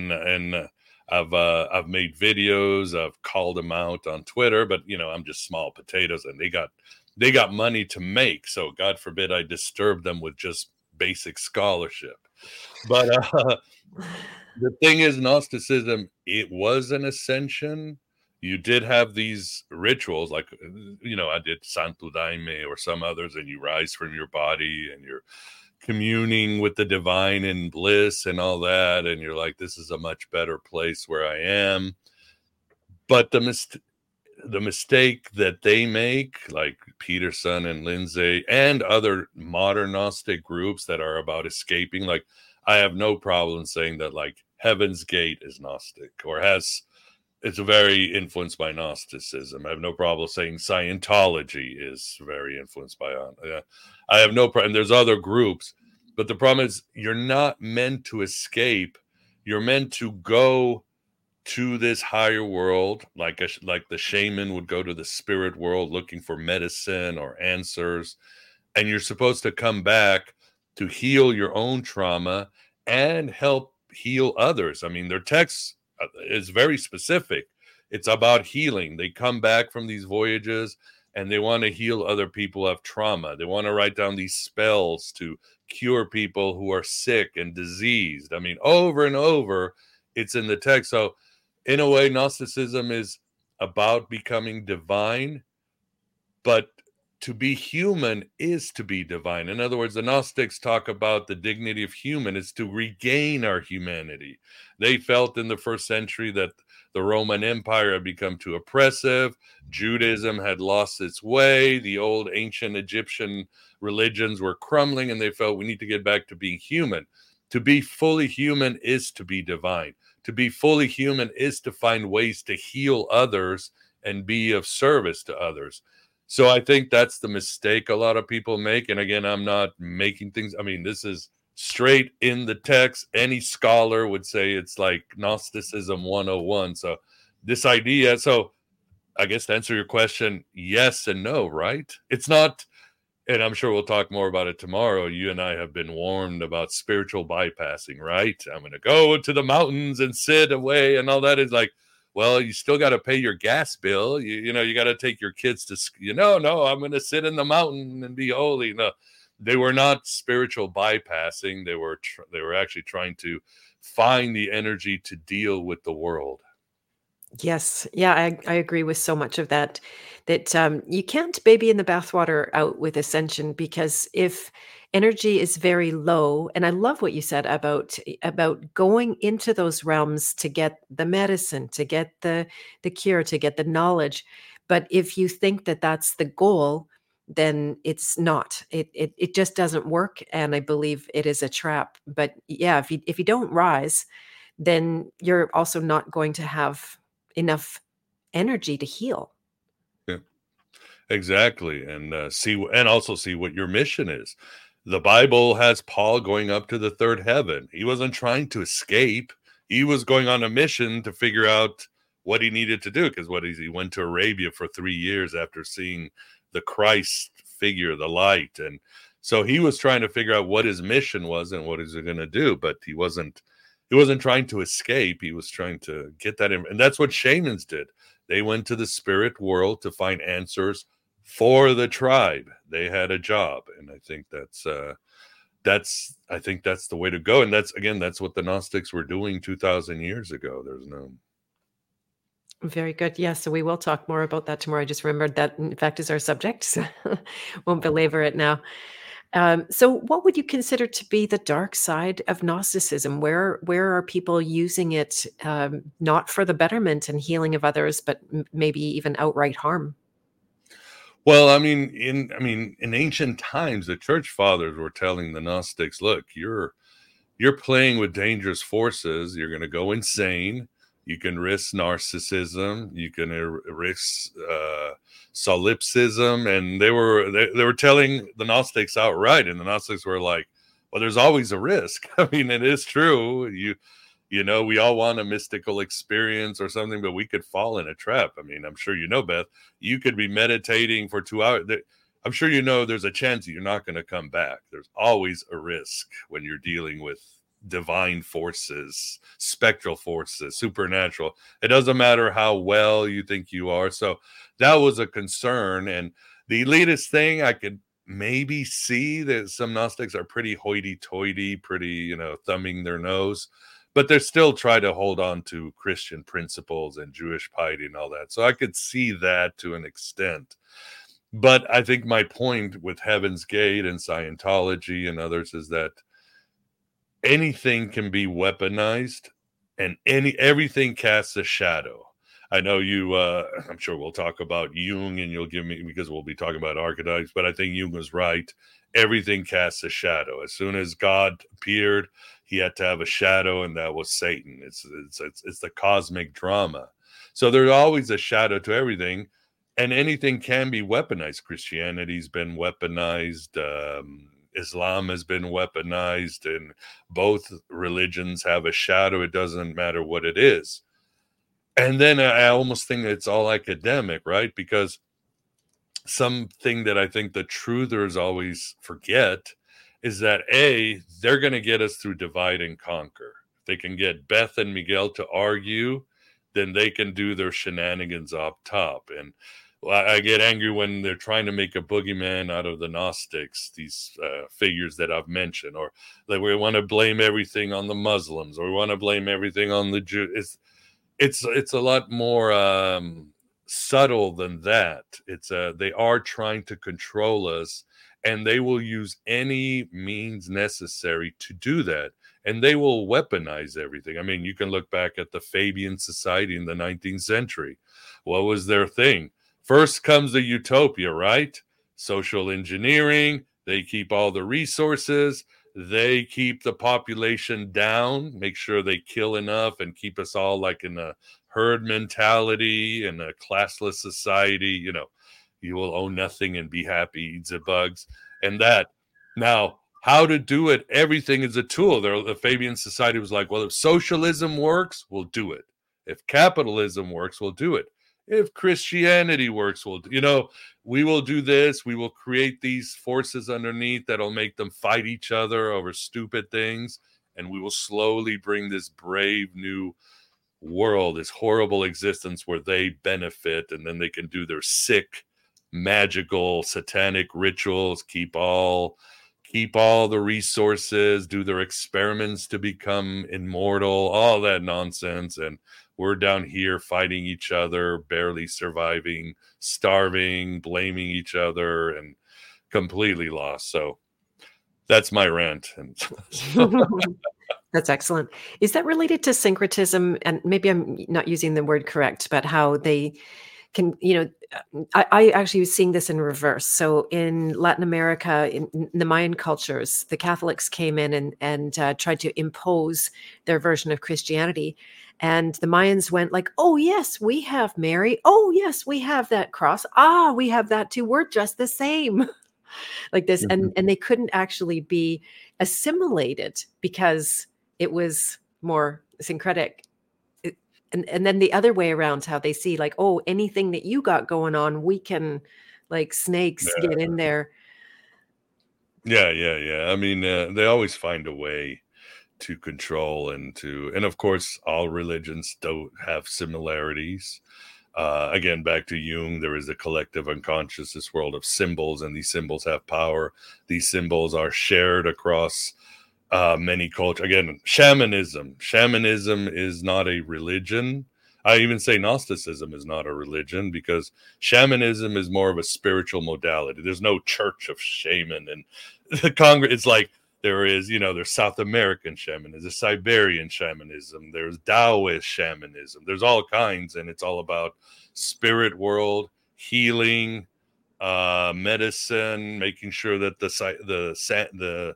I've made videos, I've called them out on Twitter, but I'm just small potatoes, and they got money to make, so God forbid I disturb them with just basic scholarship. But the thing is, Gnosticism, it was an ascension. You did have these rituals, like I did Santo Daime or some others, and you rise from your body and you're communing with the divine and bliss and all that, and you're like, this is a much better place where I am. But the mistake that they make, like Peterson and Lindsay and other modern Gnostic groups that are about escaping, like, I have no problem saying that, like, Heaven's Gate is Gnostic, or it's very influenced by Gnosticism. I have no problem saying Scientology is very influenced by I have no problem. There's other groups, but the problem is you're not meant to escape. You're meant to go to this higher world, like the shaman would go to the spirit world looking for medicine or answers, and you're supposed to come back to heal your own trauma and help heal others. I mean, their text is very specific. It's about healing. They come back from these voyages and they want to heal other people who have trauma. They want to write down these spells to cure people who are sick and diseased. I mean, over and over, it's in the text. So, in a way, Gnosticism is about becoming divine, but to be human is to be divine. In other words, the Gnostics talk about the dignity of human is to regain our humanity. They felt in the first century that the Roman Empire had become too oppressive. Judaism had lost its way. The old ancient Egyptian religions were crumbling, and they felt we need to get back to being human. To be fully human is to be divine. To be fully human is to find ways to heal others and be of service to others. So I think that's the mistake a lot of people make. And again, I'm not making things. I mean, this is straight in the text. Any scholar would say it's like Gnosticism 101. So this idea, so I guess to answer your question, yes and no, right? It's not, and I'm sure we'll talk more about it tomorrow. You and I have been warned about spiritual bypassing, right? I'm going to go to the mountains and sit away and all that. Is like, well, you still got to pay your gas bill. You got to take your kids to, no, I'm going to sit in the mountain and be holy. No, they were not spiritual bypassing. They were actually trying to find the energy to deal with the world. Yes. Yeah, I agree with so much of that. You can't baby in the bathwater out with ascension, because if energy is very low, and I love what you said about going into those realms to get the medicine, to get the cure, to get the knowledge. But if you think that that's the goal, then it's not. It just doesn't work, and I believe it is a trap. But yeah, if you don't rise, then you're also not going to have enough energy to heal. Yeah, exactly. And also see what your mission is. The Bible has Paul going up to the third heaven. He wasn't trying to escape. He was going on a mission to figure out what he needed to do, because he went to Arabia for 3 years after seeing the Christ figure, the light. And so he was trying to figure out what his mission was and what is he going to do, but he wasn't trying to escape. He was trying to get that in, and that's what shamans did. They went to the spirit world to find answers for the tribe. They had a job, and I think that's the way to go. And that's what the Gnostics were doing 2,000 years ago. There's no. Very good. Yeah, so we will talk more about that tomorrow. I just remembered that, in fact, is our subject, so won't belabor it now. So what would you consider to be the dark side of Gnosticism? Where are people using it, not for the betterment and healing of others, but maybe even outright harm? Well, in ancient times, the church fathers were telling the Gnostics, look, you're you're playing with dangerous forces. You're going to go insane. You can risk narcissism. You can risk solipsism. And they were telling the Gnostics outright, and the Gnostics were like, "Well, there's always a risk." I mean, it is true. You know, we all want a mystical experience or something, but we could fall in a trap. I mean, I'm sure you know, Beth. You could be meditating for 2 hours. I'm sure you know there's a chance that you're not going to come back. There's always a risk when you're dealing with divine forces, spectral forces, supernatural. It doesn't matter how well you think you are. So that was a concern. And the elitist thing, I could maybe see that some Gnostics are pretty hoity-toity, pretty, you know, thumbing their nose, but they still try to hold on to Christian principles and Jewish piety and all that. So I could see that to an extent. But I think my point with Heaven's Gate and Scientology and others is that anything can be weaponized, and everything casts a shadow. I know you, I'm sure we'll talk about Jung, and you'll give me, because we'll be talking about archetypes, but I think Jung was right. Everything casts a shadow. As soon as God appeared, he had to have a shadow, and that was Satan. It's the cosmic drama. So there's always a shadow to everything, and anything can be weaponized. Christianity's been weaponized. Islam has been weaponized, and both religions have a shadow. It doesn't matter what it is. And then I almost think it's all academic, right? Because something that I think the truthers always forget is that they're going to get us through divide and conquer. If they can get Beth and Miguel to argue, then they can do their shenanigans up top. And I get angry when they're trying to make a boogeyman out of the Gnostics, these figures that I've mentioned, or that we want to blame everything on the Muslims, or we want to blame everything on the Jews. It's a lot more subtle than that. They are trying to control us, and they will use any means necessary to do that. And they will weaponize everything. I mean, you can look back at the Fabian Society in the 19th century. What was their thing? First comes the utopia, right? Social engineering. They keep all the resources. They keep the population down, make sure they kill enough and keep us all like in a herd mentality and a classless society. You know, you will own nothing and be happy, eat the bugs. And that. Now, how to do it, everything is a tool. The Fabian Society was like, well, if socialism works, we'll do it. If capitalism works, we'll do it. If Christianity works, we will do this. We will create these forces underneath that'll make them fight each other over stupid things. And we will slowly bring this brave new world, this horrible existence where they benefit, and then they can do their sick, magical, satanic rituals, keep all the resources, do their experiments to become immortal, all that nonsense. And we're down here fighting each other, barely surviving, starving, blaming each other, and completely lost. So that's my rant. That's excellent. Is that related to syncretism? And maybe I'm not using the word correct, but how they can, I actually was seeing this in reverse. So in Latin America, in the Mayan cultures, the Catholics came in and tried to impose their version of Christianity. And the Mayans went like, oh, yes, we have Mary. Oh, yes, we have that cross. Ah, we have that too. We're just the same. Like this. Mm-hmm. And they couldn't actually be assimilated because it was more syncretic. And then the other way around, how they see like, oh, anything that you got going on, we can like snakes get in there. Yeah. I mean, they always find a way to control and of course, all religions don't have similarities. Again, back to Jung, there is a collective unconscious, this world of symbols, and these symbols have power. These symbols are shared across many cultures. Again, shamanism is not a religion. I even say Gnosticism is not a religion, because shamanism is more of a spiritual modality. There's no church of shaman, and the Congress. It's like there is, there's South American shamanism, there's Siberian shamanism, there's Taoist shamanism. There's all kinds, and it's all about spirit world, healing, medicine, making sure that the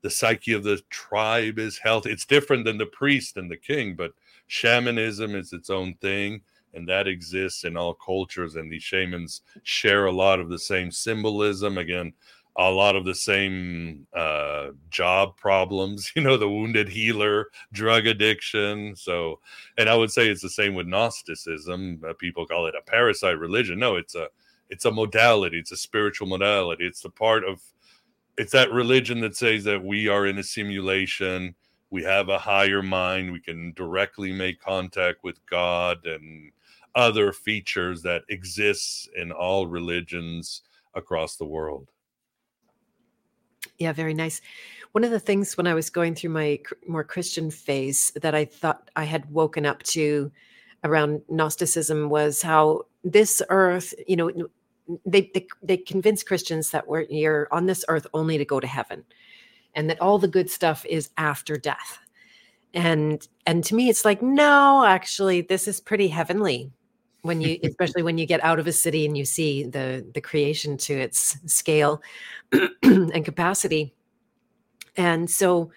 the psyche of the tribe is healthy. It's different than the priest and the king, but shamanism is its own thing, and that exists in all cultures. And these shamans share a lot of the same symbolism. Again, a lot of the same job problems, the wounded healer, drug addiction. So, and I would say it's the same with Gnosticism. People call it a parasite religion. No, it's a modality. It's a spiritual modality. It's that religion that says that we are in a simulation. We have a higher mind. We can directly make contact with God and other features that exists in all religions across the world. Yeah, very nice. One of the things when I was going through my more Christian phase that I thought I had woken up to around Gnosticism was how this earth, they convince Christians that you're on this earth only to go to heaven, and that all the good stuff is after death. And to me, it's like, no, actually, this is pretty heavenly. Especially when you get out of a city and you see the creation to its scale and capacity. And so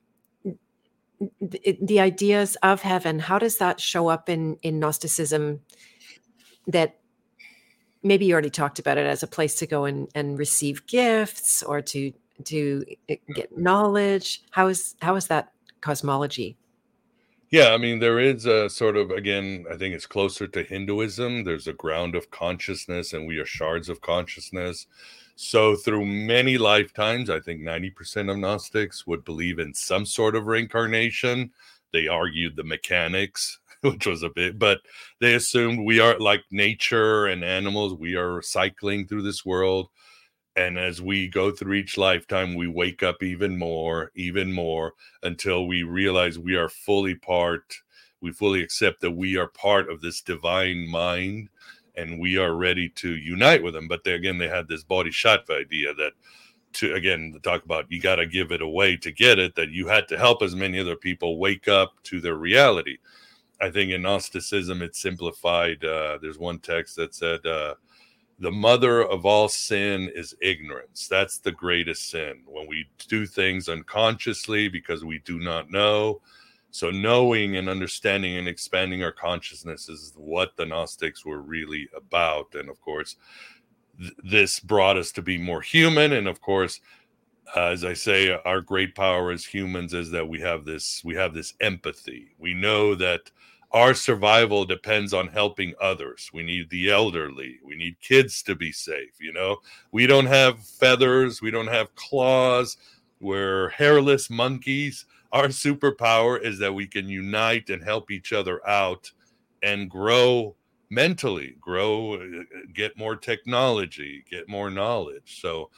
the ideas of heaven, how does that show up in Gnosticism? That maybe you already talked about it as a place to go and receive gifts or to get knowledge. How is that cosmology? Yeah, I mean, there is a sort of, again, I think it's closer to Hinduism. There's a ground of consciousness, and we are shards of consciousness. So through many lifetimes, I think 90% of Gnostics would believe in some sort of reincarnation. They argued the mechanics, which was a bit, but they assumed we are like nature and animals. We are cycling through this world. And as we go through each lifetime, we wake up even more, until we realize we fully accept that we are part of this divine mind, and we are ready to unite with them. But they had this bodhisattva idea that to talk about, you got to give it away to get it, that you had to help as many other people wake up to their reality. I think in Gnosticism, it's simplified. There's one text that said, the mother of all sin is ignorance. That's the greatest sin, when we do things unconsciously because we do not know. So knowing and understanding and expanding our consciousness is what the Gnostics were really about. And of course, this brought us to be more human. And of course, as I say, our great power as humans is that we have this empathy. We know that our survival depends on helping others. We need the elderly. We need kids to be safe. We don't have feathers. We don't have claws. We're hairless monkeys. Our superpower is that we can unite and help each other out and grow mentally, get more technology, get more knowledge. So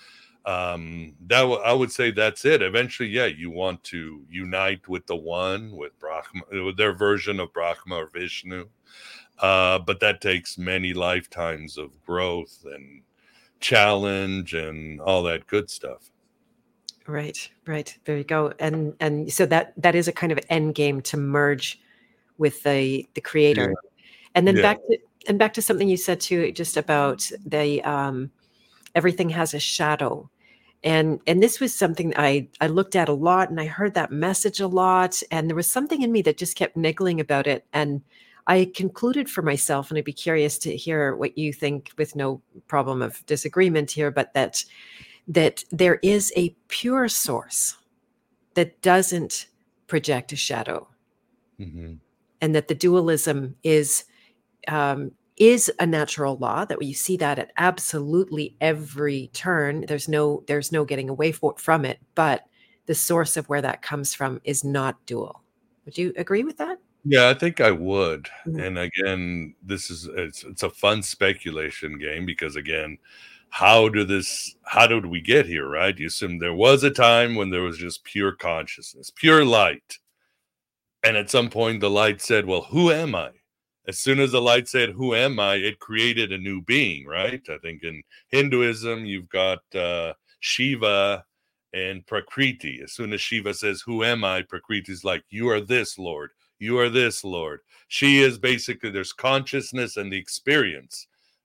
I would say that's it. Eventually, you want to unite with the one, with Brahma, with their version of Brahma or Vishnu, but that takes many lifetimes of growth and challenge and all that good stuff. Right. There you go. And so that is a kind of end game to merge with the creator. Yeah. And then back to something you said too, just about the everything has a shadow. And this was something I looked at a lot, and I heard that message a lot, and there was something in me that just kept niggling about it. And I concluded for myself, and I'd be curious to hear what you think, with no problem of disagreement here, but that there is a pure source that doesn't project a shadow. Mm-hmm. And that the dualism is a natural law, that you see that at absolutely every turn. There's no getting away from it, but the source of where that comes from is not dual. Would you agree with that? Yeah, I think I would. Mm-hmm. And again, it's a fun speculation game, because again, how did we get here, right? You assume there was a time when there was just pure consciousness, pure light. And at some point the light said, well, who am I? As soon as the light said, who am I? It created a new being, right? I think in Hinduism, you've got Shiva and Prakriti. As soon as Shiva says, who am I? Prakriti's like, you are this, Lord. You are this, Lord. She is basically, there's consciousness and the experience.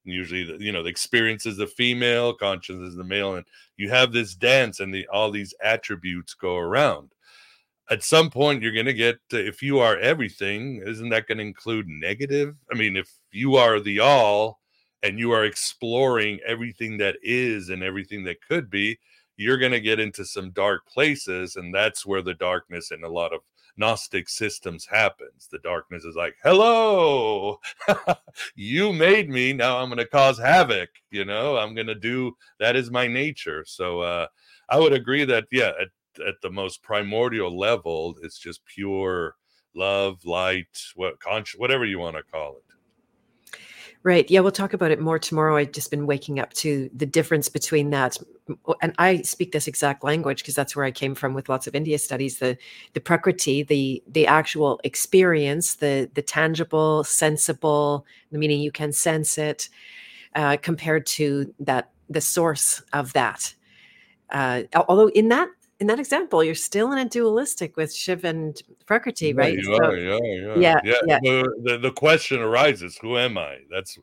Usually, the experience is the female, conscience is the male, and you have this dance, and all these attributes go around. At some point, you're going to get if you are everything, isn't that going to include negative? I mean, if you are the all and you are exploring everything that is and everything that could be, you're going to get into some dark places, and that's where the darkness in a lot of Gnostic systems happens. The darkness is like, hello, you made me, now I'm going to cause havoc. I'm going to do that, is my nature. So I would agree that at the most primordial level, it's just pure love, light, whatever you want to call it. Right. Yeah, we'll talk about it more tomorrow. I've just been waking up to the difference between that. And I speak this exact language because that's where I came from with lots of India studies, the prakriti, the actual experience, the tangible, sensible, meaning you can sense it, compared to the source of that. Although in that example, you're still in a dualistic with Shiv and Prakriti, Yeah, right? you are. Yeah. The question arises: who am I? That's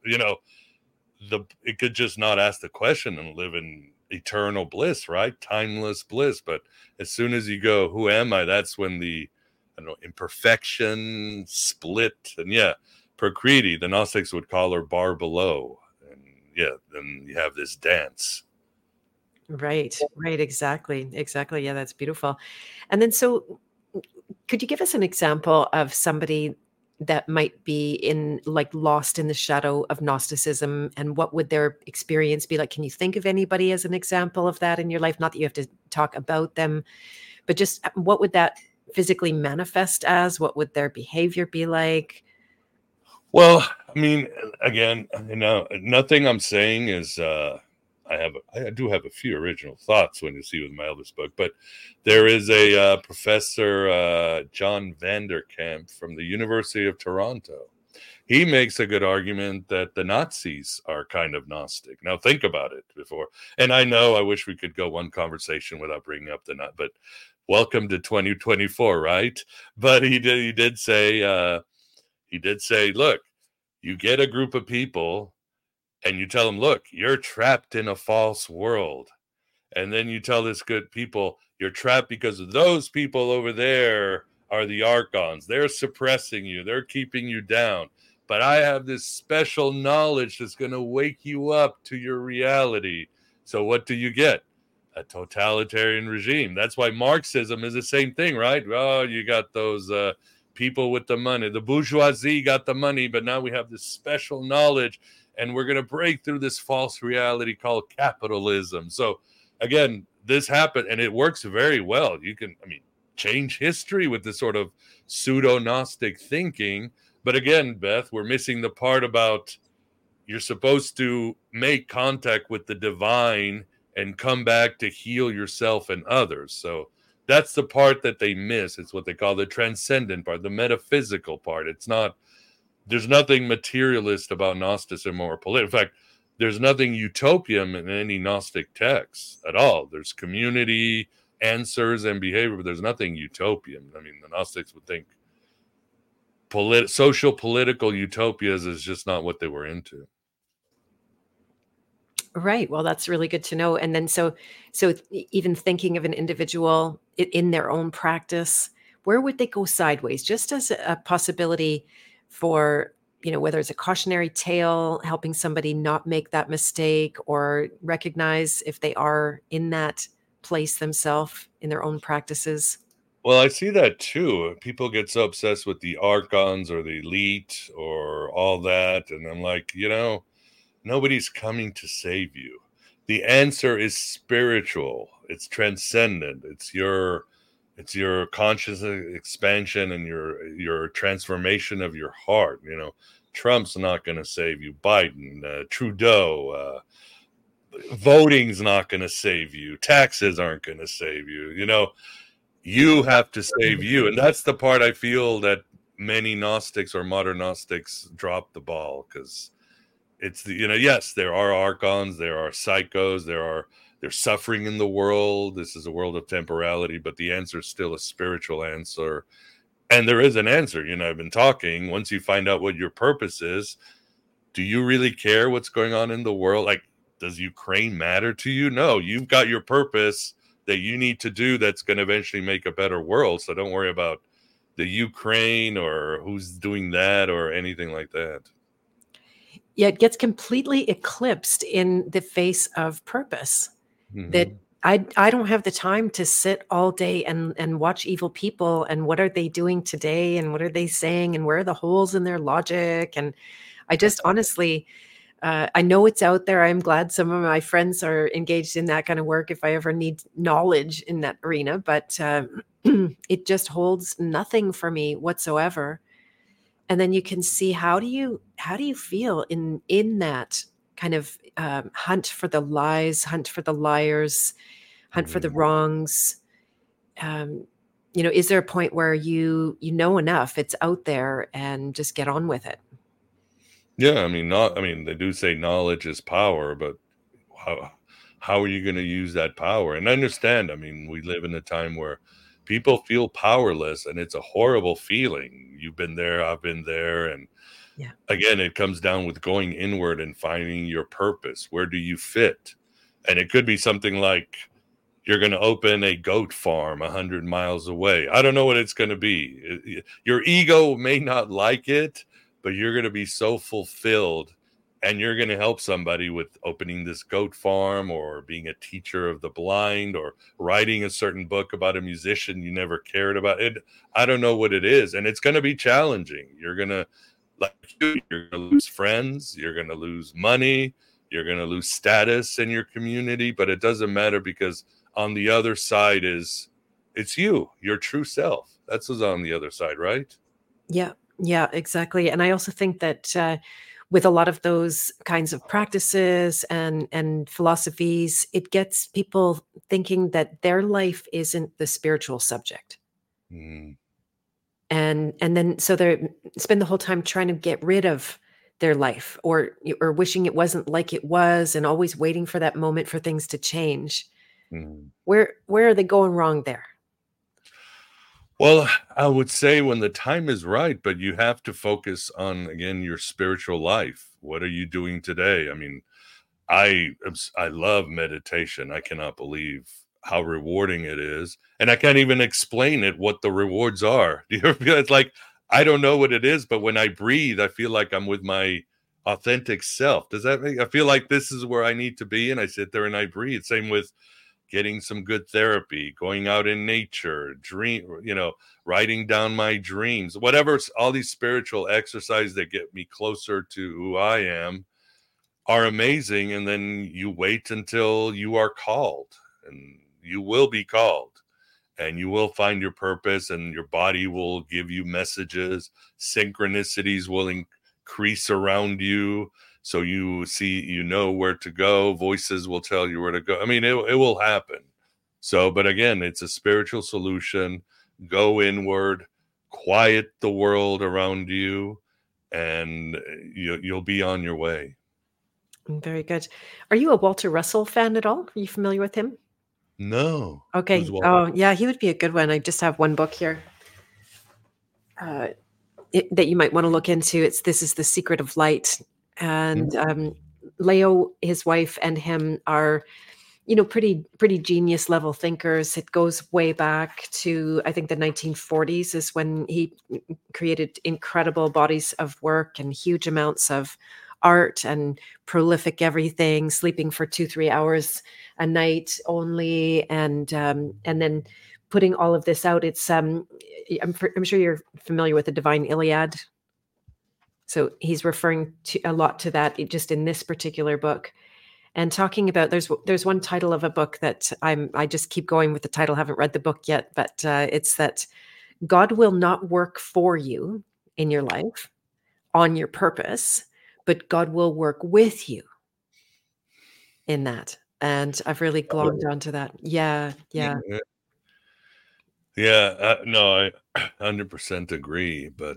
it could just not ask the question and live in eternal bliss, right? Timeless bliss. But as soon as you go, who am I? That's when the imperfection split, and Prakriti, the Gnostics would call her bar below, and then you have this dance. Right, exactly. Yeah, that's beautiful. And then, so could you give us an example of somebody that might be lost in the shadow of Gnosticism, and what would their experience be like? Can you think of anybody as an example of that in your life? Not that you have to talk about them, but just what would that physically manifest as? What would their behavior be like? Well, I mean, again, nothing I'm saying is I do have a few original thoughts when you see with my eldest book, but there is a Professor John Vanderkamp from the University of Toronto. He makes a good argument that the Nazis are kind of Gnostic. Now, think about it before. And I wish we could go one conversation without bringing up but welcome to 2024, right? But he did say, look, you get a group of people and you tell them, look, you're trapped in a false world. And then you tell this good people, you're trapped because those people over there are the archons. They're suppressing you. They're keeping you down. But I have this special knowledge that's going to wake you up to your reality. So what do you get? A totalitarian regime. That's why Marxism is the same thing, right? Oh, you got those people with the money. The bourgeoisie got the money, but now we have this special knowledge, and we're going to break through this false reality called capitalism. So again, this happened, and it works very well. You can, change history with this sort of pseudo-Gnostic thinking. But again, Beth, we're missing the part about you're supposed to make contact with the divine and come back to heal yourself and others. So that's the part that they miss. It's what they call the transcendent part, the metaphysical part. There's nothing materialist about Gnosticism or political. In fact, there's nothing utopian in any Gnostic text at all. There's community, answers, and behavior, but there's nothing utopian. The Gnostics would think social political utopias is just not what they were into. Right. Well, that's really good to know. And then, so even thinking of an individual in their own practice, where would they go sideways? Just as a possibility for, whether it's a cautionary tale, helping somebody not make that mistake, or recognize if they are in that place themselves in their own practices. Well, I see that too. People get so obsessed with the archons or the elite or all that. And I'm like, nobody's coming to save you. The answer is spiritual. It's transcendent. It's your consciousness expansion and your transformation of your heart. Trump's not going to save you. Biden, Trudeau, voting's not going to save you. Taxes aren't going to save you. You have to save you. And that's the part I feel that many Gnostics or modern Gnostics drop the ball, because it's yes, there are archons, there are psychos, there's suffering in the world. This is a world of temporality, but the answer is still a spiritual answer. And there is an answer. I've been talking, once you find out what your purpose is, do you really care what's going on in the world? Like, does Ukraine matter to you? No, you've got your purpose that you need to do that's going to eventually make a better world. So don't worry about the Ukraine or who's doing that or anything like that. Yeah, it gets completely eclipsed in the face of purpose. That Mm-hmm. I don't have the time to sit all day and watch evil people and what are they doing today and what are they saying and where are the holes in their logic. And I just honestly, I know it's out there. I'm glad some of my friends are engaged in that kind of work if I ever need knowledge in that arena, but it just holds nothing for me whatsoever. And then you can see how do you feel in that kind of hunt for the lies, hunt for the liars, hunt for the Mm-hmm. wrongs. Um, is there a point where you know enough, it's out there, and just get on with it? Yeah, I mean, they do say knowledge is power, but how how are you going to use that power? And I understand, I mean, we live in a time where people feel powerless and it's a horrible feeling. You've been there, I've been there, and Yeah. again, it comes down with going inward and finding your purpose. Where do you fit? And it could be something like you're going to open a goat farm 100 miles away. I don't know what it's going to be. Your ego may not like it, but you're going to be so fulfilled and you're going to help somebody with opening this goat farm or being a teacher of the blind or writing a certain book about a musician you never cared about. I don't know what it is. And it's going to be challenging. You're going to, like you're going to lose friends, you're going to lose money, you're going to lose status in your community, but it doesn't matter because on the other side is it's you, your true self. That's what's on the other side, right? Yeah, yeah, exactly. And I also think that with a lot of those kinds of practices and philosophies, it gets people thinking that their life isn't the spiritual subject. Mm, And then so they spend the whole time trying to get rid of their life, or wishing it wasn't like it was, and always waiting for that moment for things to change. mm. Where are they going wrong there? Well, I would say when the time is right, but you have to focus on again your spiritual life. What are you doing today? I mean, I love meditation. I cannot believe how rewarding it is, and I can't even explain it what the rewards are. Do you ever feel it's like I don't know what it is, but when I breathe, I feel like I'm with my authentic self. Does that make I feel like this is where I need to be, and I sit there and I breathe. Same with getting some good therapy, going out in nature, writing down my dreams, whatever, all these spiritual exercises that get me closer to who I am are amazing. And then you wait until you are called, and you will be called, and you will find your purpose, and your body will give you messages. Synchronicities will increase around you. So you see, you know where to go. Voices will tell you where to go. I mean, it will happen. So, but again, it's a spiritual solution. Go inward, quiet the world around you, and you'll be on your way. Very good. Are you a Walter Russell fan at all? Are you familiar with him? No, who's Okay. what? Oh, yeah, he would be a good one. I just have one book here uh, that you might want to look into. It's This is the Secret of Light. And Leo, his wife, and him are, pretty genius level thinkers. It goes way back to, I think, the 1940s is when he created incredible bodies of work and huge amounts of art and prolific everything, sleeping for 2-3 hours a night only, and then putting all of this out. It's I'm sure you're familiar with the Divine Iliad. So he's referring to a lot to that just in this particular book, and talking about there's one title of a book that I just keep going with the title. Haven't read the book yet, but it's that God will not work for you in your life on your purpose, but God will work with you in that. And I've really glommed onto that. Yeah, yeah. Yeah, yeah, no, I 100% agree. But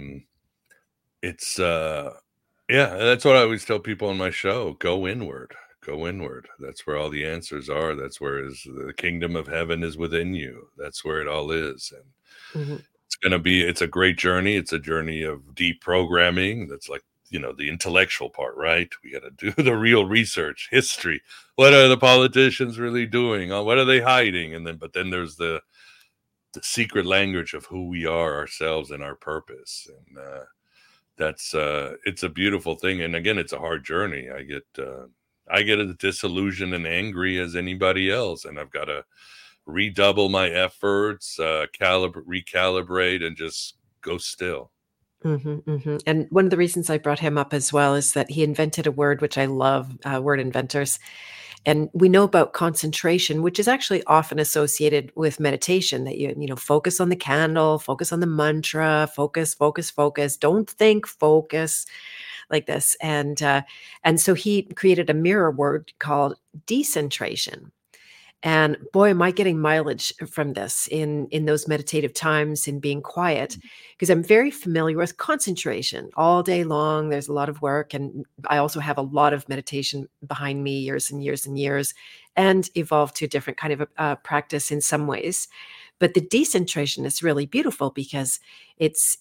it's yeah, that's what I always tell people on my show. Go inward. Go inward. That's where all the answers are. That's where is the kingdom of heaven is within you. That's where it all is. And Mhm. it's a great journey. It's a journey of deprogramming. That's like the intellectual part, right? We got to do the real research, history. What are the politicians really doing? What are they hiding? But then there's the secret language of who we are ourselves and our purpose. And that's it's a beautiful thing. And again, it's a hard journey. I get as disillusioned and angry as anybody else, and I've got to redouble my efforts, recalibrate, and just go still. And one of the reasons I brought him up as well is that he invented a word which I love, word inventors. And we know about concentration, which is actually often associated with meditation, that you focus on the candle, focus on the mantra, focus, focus, focus, don't think, focus, like this. And so he created a mirror word called decentration. And boy, am I getting mileage from this in those meditative times, in being quiet, because I'm very familiar with concentration all day long. There's a lot of work. And I also have a lot of meditation behind me, years and years and years, and evolved to a different kind of practice in some ways. But the decentration is really beautiful because it's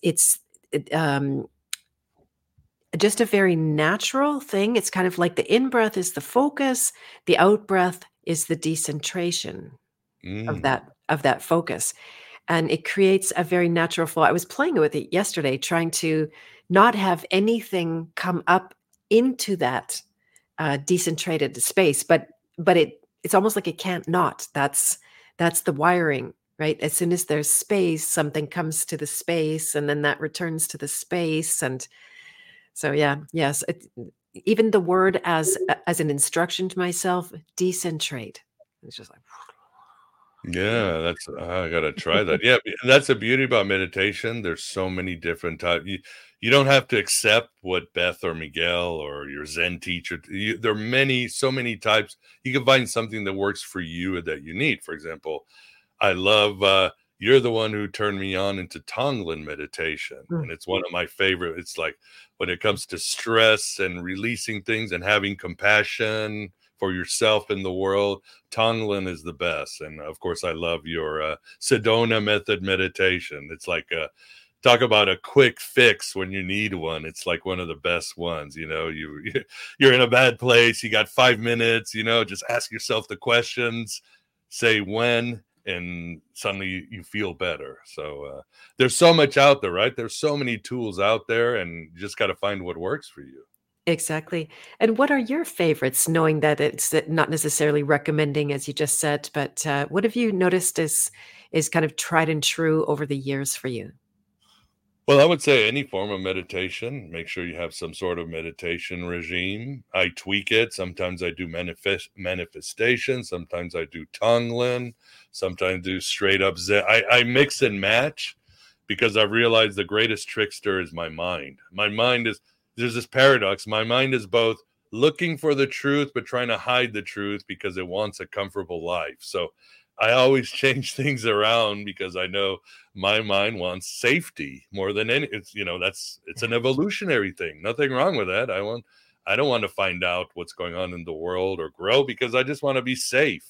just a very natural thing. It's kind of like the in-breath is the focus, the out-breath is the decentration of that focus. And it creates a very natural flow. I was playing with it yesterday, trying to not have anything come up into that decentrated space, but it's almost like it can't not. That's the wiring, right? As soon as there's space, something comes to the space, and then that returns to the space. And so, yes, even the word as an instruction to myself, decentrate. It's just like, Yeah, I gotta try that. Yeah, that's the beauty about meditation. There's so many different types. You don't have to accept what Beth or Miguel or your Zen teacher. There are so many types. You can find something that works for you and that you need. For example, I love. You're the one who turned me on into Tonglen meditation, and it's one of my favorite. It's like when it comes to stress and releasing things and having compassion for yourself and the world, Tonglen is the best. And of course, I love your Sedona method meditation. It's like talk about a quick fix when you need one. It's like one of the best ones. You're in a bad place. You got 5 minutes. Just ask yourself the questions. Say when. And suddenly you feel better. So there's so much out there, right? There's so many tools out there, and you just got to find what works for you. exactly. And what are your favorites, knowing that it's not necessarily recommending, as you just said, but what have you noticed is kind of tried and true over the years for you? Well, I would say any form of meditation. Make sure you have some sort of meditation regime. I tweak it. Sometimes I do manifestation. Sometimes I do Tonglen. Sometimes I do straight up Zen. I mix and match because I've realized the greatest trickster is my mind. There's this paradox. My mind is both looking for the truth, but trying to hide the truth because it wants a comfortable life. So I always change things around because I know my mind wants safety more than it's an evolutionary thing. Nothing wrong with that. I don't want to find out what's going on in the world or grow because I just want to be safe.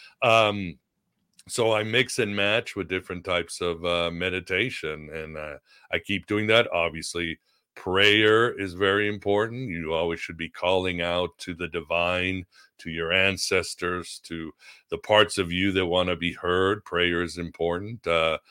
So I mix and match with different types of meditation, and I keep doing that. Obviously, prayer is very important. You always should be calling out to the divine, to your ancestors, to the parts of you that want to be heard. Prayer is important.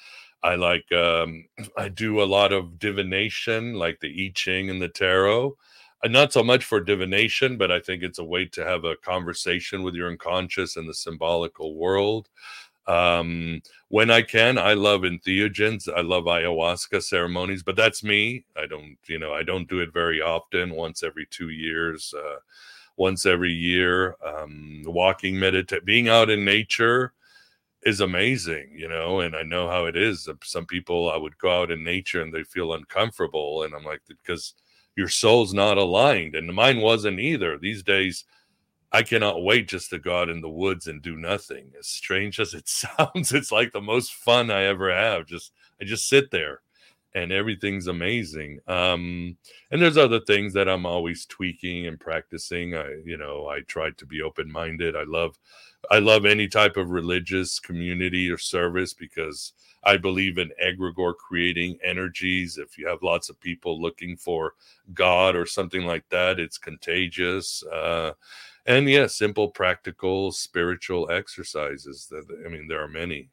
I do a lot of divination, like the I Ching and the tarot. Not so much for divination, but I think it's a way to have a conversation with your unconscious and the symbolical world. When I can, I love entheogens. I love ayahuasca ceremonies, but that's me. I don't do it very often, once every 2 years, once every year. Being out in nature is amazing, and I know how it is. Some people, I would go out in nature and they feel uncomfortable. And I'm like, because your soul's not aligned, and mine wasn't either. These days, I cannot wait just to go out in the woods and do nothing. As strange as it sounds, it's like the most fun I ever have. I just sit there and everything's amazing. And there's other things that I'm always tweaking and practicing. I try to be open minded. I love any type of religious community or service because I believe in egregore, creating energies. If you have lots of people looking for God or something like that, it's contagious. And yeah, simple, practical, spiritual exercises. I mean, there are many.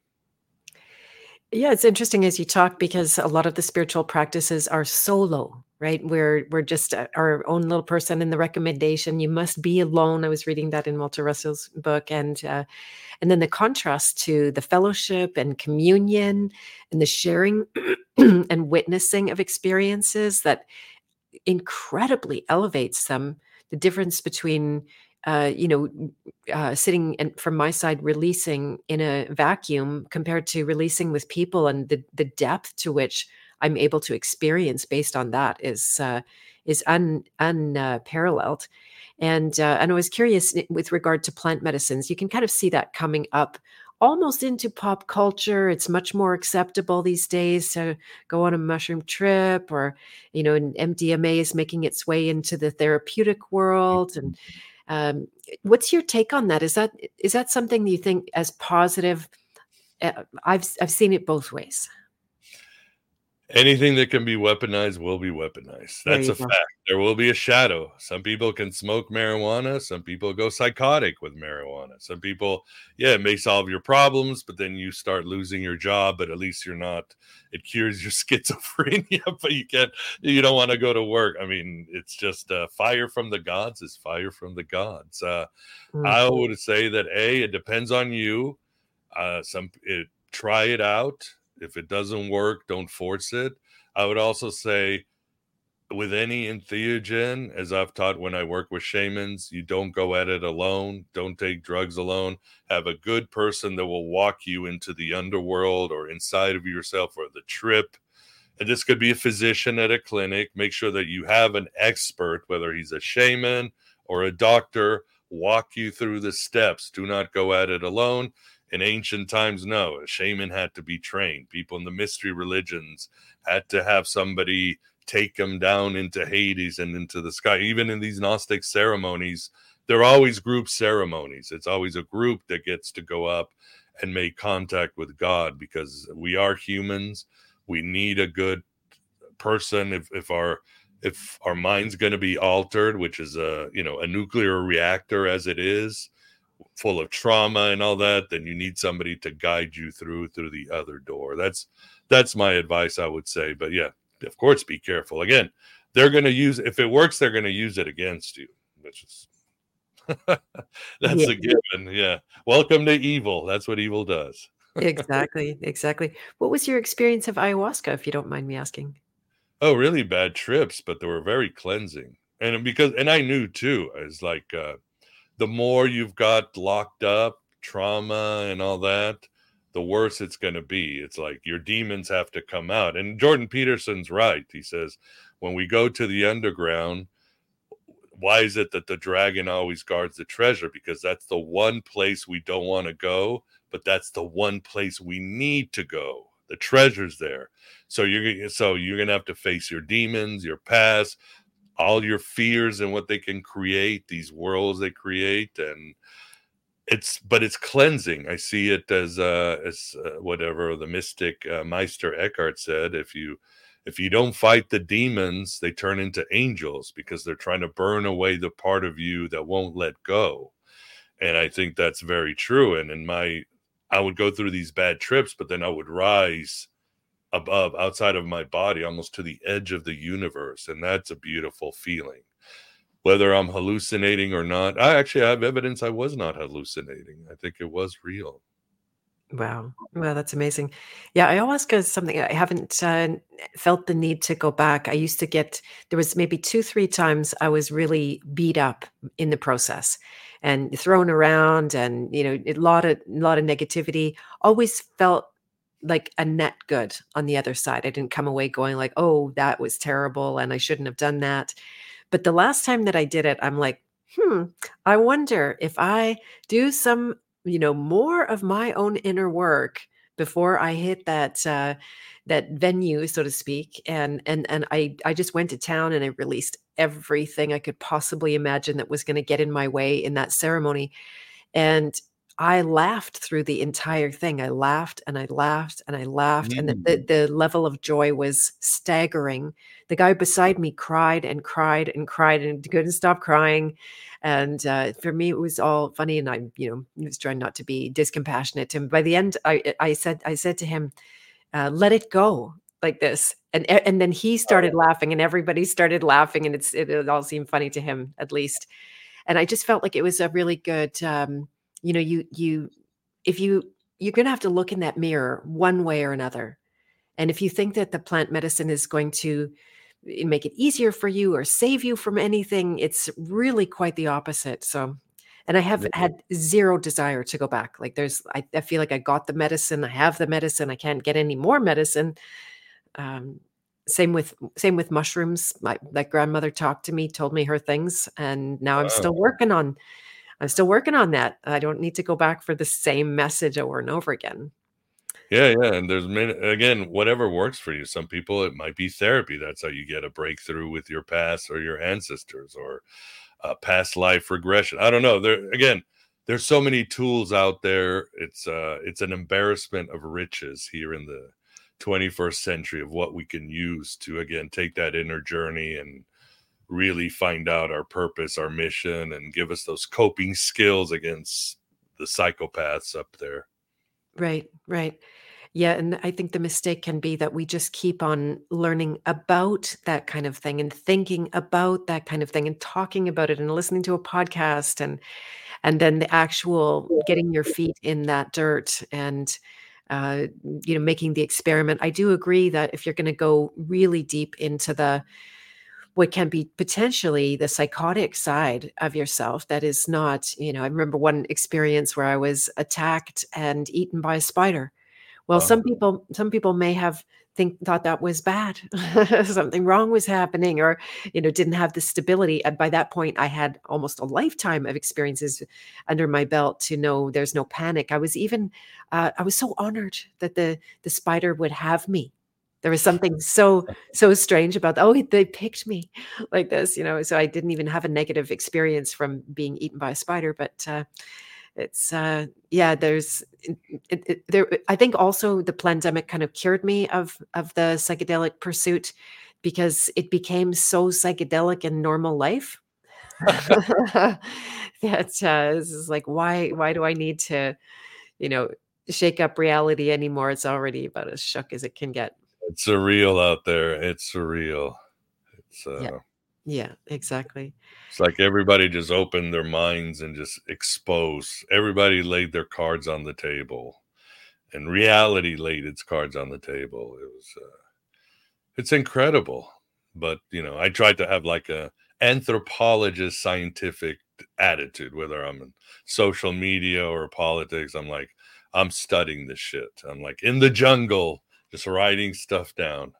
Yeah, it's interesting as you talk because a lot of the spiritual practices are solo, right? We're just our own little person in the recommendation. You must be alone. I was reading that in Walter Russell's book, and then the contrast to the fellowship and communion and the sharing and witnessing of experiences that incredibly elevates them. The difference between, sitting and from my side, releasing in a vacuum compared to releasing with people, and the depth to which I'm able to experience based on that is unparalleled. And I was curious with regard to plant medicines. You can kind of see that coming up almost into pop culture. It's much more acceptable these days to go on a mushroom trip, or and MDMA is making its way into the therapeutic world. And what's your take on that? Is that something that you think as positive? I've seen it both ways. Anything that can be weaponized will be weaponized. There That's you a go. fact. There will be a shadow. Some people can smoke marijuana. Some people go psychotic with marijuana. Some people, yeah, it may solve your problems, but then you start losing your job, but at least you're not, it cures your schizophrenia, but you don't want to go to work. I mean, it's just fire from the gods is fire from the gods. Mm. I would say that it depends on you. Try it out. If it doesn't work, don't force it. I would also say with any entheogen, as I've taught when I work with shamans, you don't go at it alone. Don't take drugs alone. Have a good person that will walk you into the underworld or inside of yourself, or the trip. And this could be a physician at a clinic. Make sure that you have an expert, whether he's a shaman or a doctor, walk you through the steps. Do not go at it alone. In ancient times, no, a shaman had to be trained. People in the mystery religions had to have somebody take them down into Hades and into the sky. Even in these Gnostic ceremonies, they're always group ceremonies. It's always a group that gets to go up and make contact with God, because we are humans. We need a good person. If our mind's going to be altered, which is a nuclear reactor as it is, full of trauma and all that, then you need somebody to guide you through the other door. That's my advice, I would say. But yeah, of course, be careful. Again, they're going to use, if it works, they're going to use it against you, which is that's Yeah, a given. Yeah, welcome to evil. That's what evil does. exactly, exactly. What was your experience of ayahuasca, if you don't mind me asking? Oh, really bad trips, but they were very cleansing. And I knew too, it's like the more you've got locked up, trauma and all that, the worse it's going to be. It's like your demons have to come out. And Jordan Peterson's right. He says, when we go to the underground, why is it that the dragon always guards the treasure? Because that's the one place we don't want to go, but that's the one place we need to go. The treasure's there. So you're going to have to face your demons, your past, all your fears and what they can create, these worlds they create. And it's cleansing. I see it as whatever the mystic Meister Eckhart said. If you don't fight the demons, they turn into angels, because they're trying to burn away the part of you that won't let go. And I think that's very true. And I would go through these bad trips, but then I would rise above, outside of my body, almost to the edge of the universe. And that's a beautiful feeling. Whether I'm hallucinating or not, I actually have evidence I was not hallucinating. I think it was real. Wow. Well, that's amazing. Yeah, ayahuasca is something I haven't felt the need to go back. I used to there was maybe 2, 3 times I was really beat up in the process and thrown around, and, a lot of negativity. Always felt like a net good on the other side. I didn't come away going like, oh, that was terrible and I shouldn't have done that. But the last time that I did it, I'm like, I wonder if I do some more of my own inner work before I hit that venue, so to speak, and I just went to town and I released everything I could possibly imagine that was going to get in my way in that ceremony. And I laughed through the entire thing. I laughed and I laughed and I laughed, and Mm. the level of joy was staggering. The guy beside me cried and cried and cried and couldn't stop crying. And for me, it was all funny, and I, was trying not to be discompassionate to him. By the end, I said to him, "Let it go." Like this, and then he started laughing, and everybody started laughing, and it all seemed funny to him, at least. And I just felt like it was a really good, you if you're gonna have to look in that mirror one way or another. And if you think that the plant medicine is going to make it easier for you or save you from anything, it's really quite the opposite. So, and I have Yeah. had zero desire to go back. Like I feel like I got the medicine, I have the medicine, I can't get any more medicine. Um, same with mushrooms. My that grandmother talked to me, told me her things, and now Wow. I'm still working on that. I don't need to go back for the same message over and over again. Yeah, yeah, and there's many, again, whatever works for you. Some people, it might be therapy. That's how you get a breakthrough with your past or your ancestors, or past life regression. I don't know. There's so many tools out there. It's an embarrassment of riches here in the 21st century of what we can use to, again, take that inner journey and really find out our purpose, our mission, and give us those coping skills against the psychopaths up there. Right, right. Yeah, and I think the mistake can be that we just keep on learning about that kind of thing and thinking about that kind of thing and talking about it and listening to a podcast, and then the actual getting your feet in that dirt and uh, making the experiment. I do agree that if you're going to go really deep into the what can be potentially the psychotic side of yourself, that is not, I remember one experience where I was attacked and eaten by a spider. Well, Wow. some people may have thought that was bad. Something wrong was happening, or, didn't have the stability. And by that point, I had almost a lifetime of experiences under my belt to know there's no panic. I was so honored that the spider would have me. There was something so strange about that. Oh, they picked me like this, so I didn't even have a negative experience from being eaten by a spider. But it's yeah, there's there. I think also the pandemic kind of cured me of the psychedelic pursuit, because it became so psychedelic in normal life. That this is like, why do I need to, you know shake up reality anymore? It's already about as shook as it can get. It's surreal out there. It's surreal. It's Yeah, yeah, exactly. it's like everybody just opened their minds and just exposed. Everybody laid their cards on the table, and reality laid its cards on the table. It's incredible. But, I tried to have like a anthropologist scientific attitude, whether I'm in social media or politics. I'm like, I'm studying this shit. I'm like in the jungle, just writing stuff down.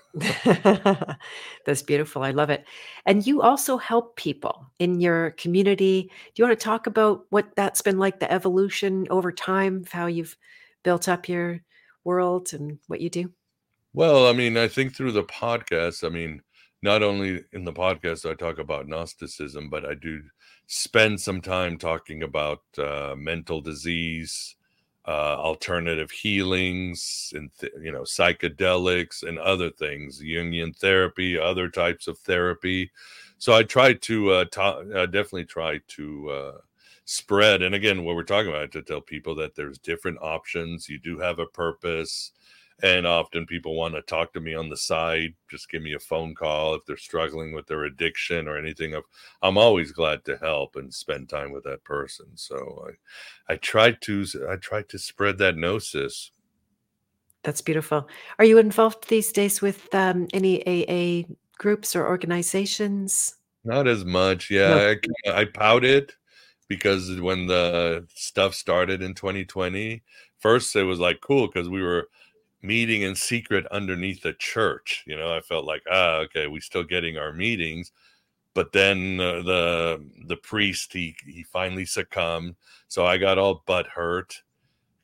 That's beautiful. I love it. And you also help people in your community. Do you want to talk about what that's been like, the evolution over time, how you've built up your world and what you do? Well, I mean, I think through the podcast, I mean, not only in the podcast I talk about Gnosticism, but I do spend some time talking about mental disease, alternative healings, and psychedelics and other things, Jungian therapy, other types of therapy. So I try to definitely try to spread. And again, what we're talking about, to tell people that there's different options. You do have a purpose. And often people want to talk to me on the side, just give me a phone call if they're struggling with their addiction or anything. I'm always glad to help and spend time with that person. So I try to spread that gnosis. That's beautiful. Are you involved these days with any AA groups or organizations? Not as much. No. Yeah, I pouted because when the stuff started in 2020, first it was like cool because we were meeting in secret underneath a church. I felt like, okay, we still getting our meetings. But then the priest, he finally succumbed, so I got all butt hurt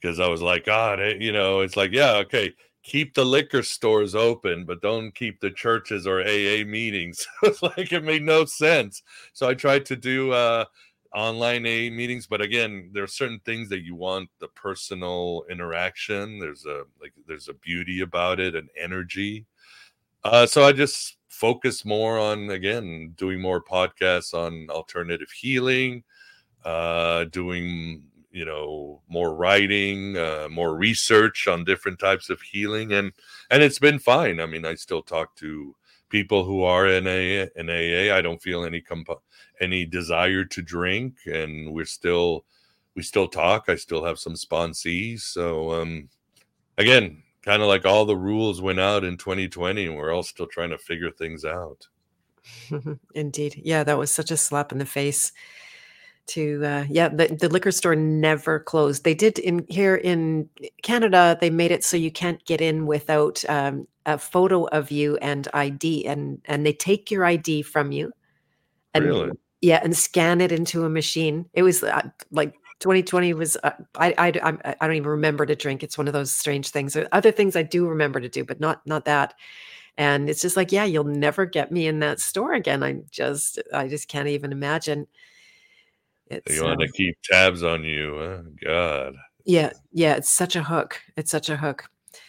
because I was like, God, it's like, yeah, okay, keep the liquor stores open, but don't keep the churches or AA meetings. It's like it made no sense. So I tried to do online AA meetings, but again, there are certain things that you want the personal interaction. There's a beauty about it, an energy. So I just focus more on, again, doing more podcasts on alternative healing, doing more writing, more research on different types of healing, and it's been fine. I mean, I still talk to people who are in AA. I don't feel any desire to drink, and we still talk. I still have some sponsees. So again, kind of like all the rules went out in 2020, and we're all still trying to figure things out. Indeed. Yeah, that was such a slap in the face to the liquor store never closed. They did here in Canada, they made it so you can't get in without a photo of you and ID, and they take your ID from you and Really? and scan it into a machine. It was like 2020 was I don't even remember to drink. It's one of those strange things. Other things I do remember to do, but not that. And it's just like, yeah, you'll never get me in that store again. I just can't even imagine. You It's want to keep tabs on you, huh? God. yeah, it's such a hook. It's such a hook.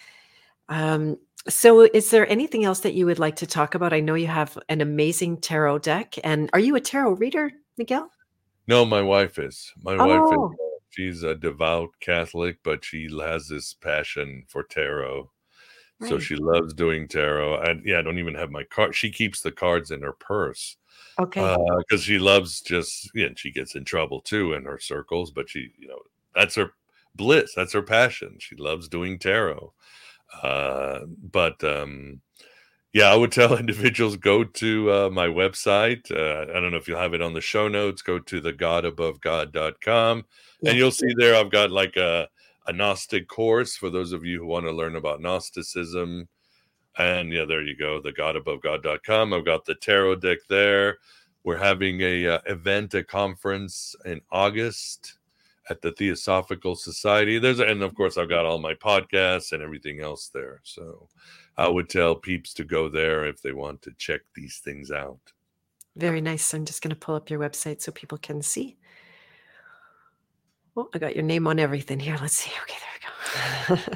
So is there anything else that you would like to talk about? I know you have an amazing tarot deck, and are you a tarot reader, Miguel? No, my wife is. Oh, She's a devout Catholic, but she has this passion for tarot. So right. she loves doing tarot. And yeah, I don't even have my card. She keeps the cards in her purse Okay. because she loves and she gets in trouble too in her circles, but that's her bliss. That's her passion. She loves doing tarot. But yeah, I would tell individuals, go to my website. I don't know if you'll have it on the show notes. Go to thegodabovegod.com, and Yes. you'll see there I've got like a Gnostic course for those of you who want to learn about Gnosticism. And yeah, there you go, thegodabovegod.com. I've got the tarot deck there. We're having a conference in August at the Theosophical Society. And of course, I've got all my podcasts and everything else there. So I would tell peeps to go there if they want to check these things out. Very nice. I'm just going to pull up your website so people can see. Oh, I got your name on everything here. Let's see. Okay, there we go.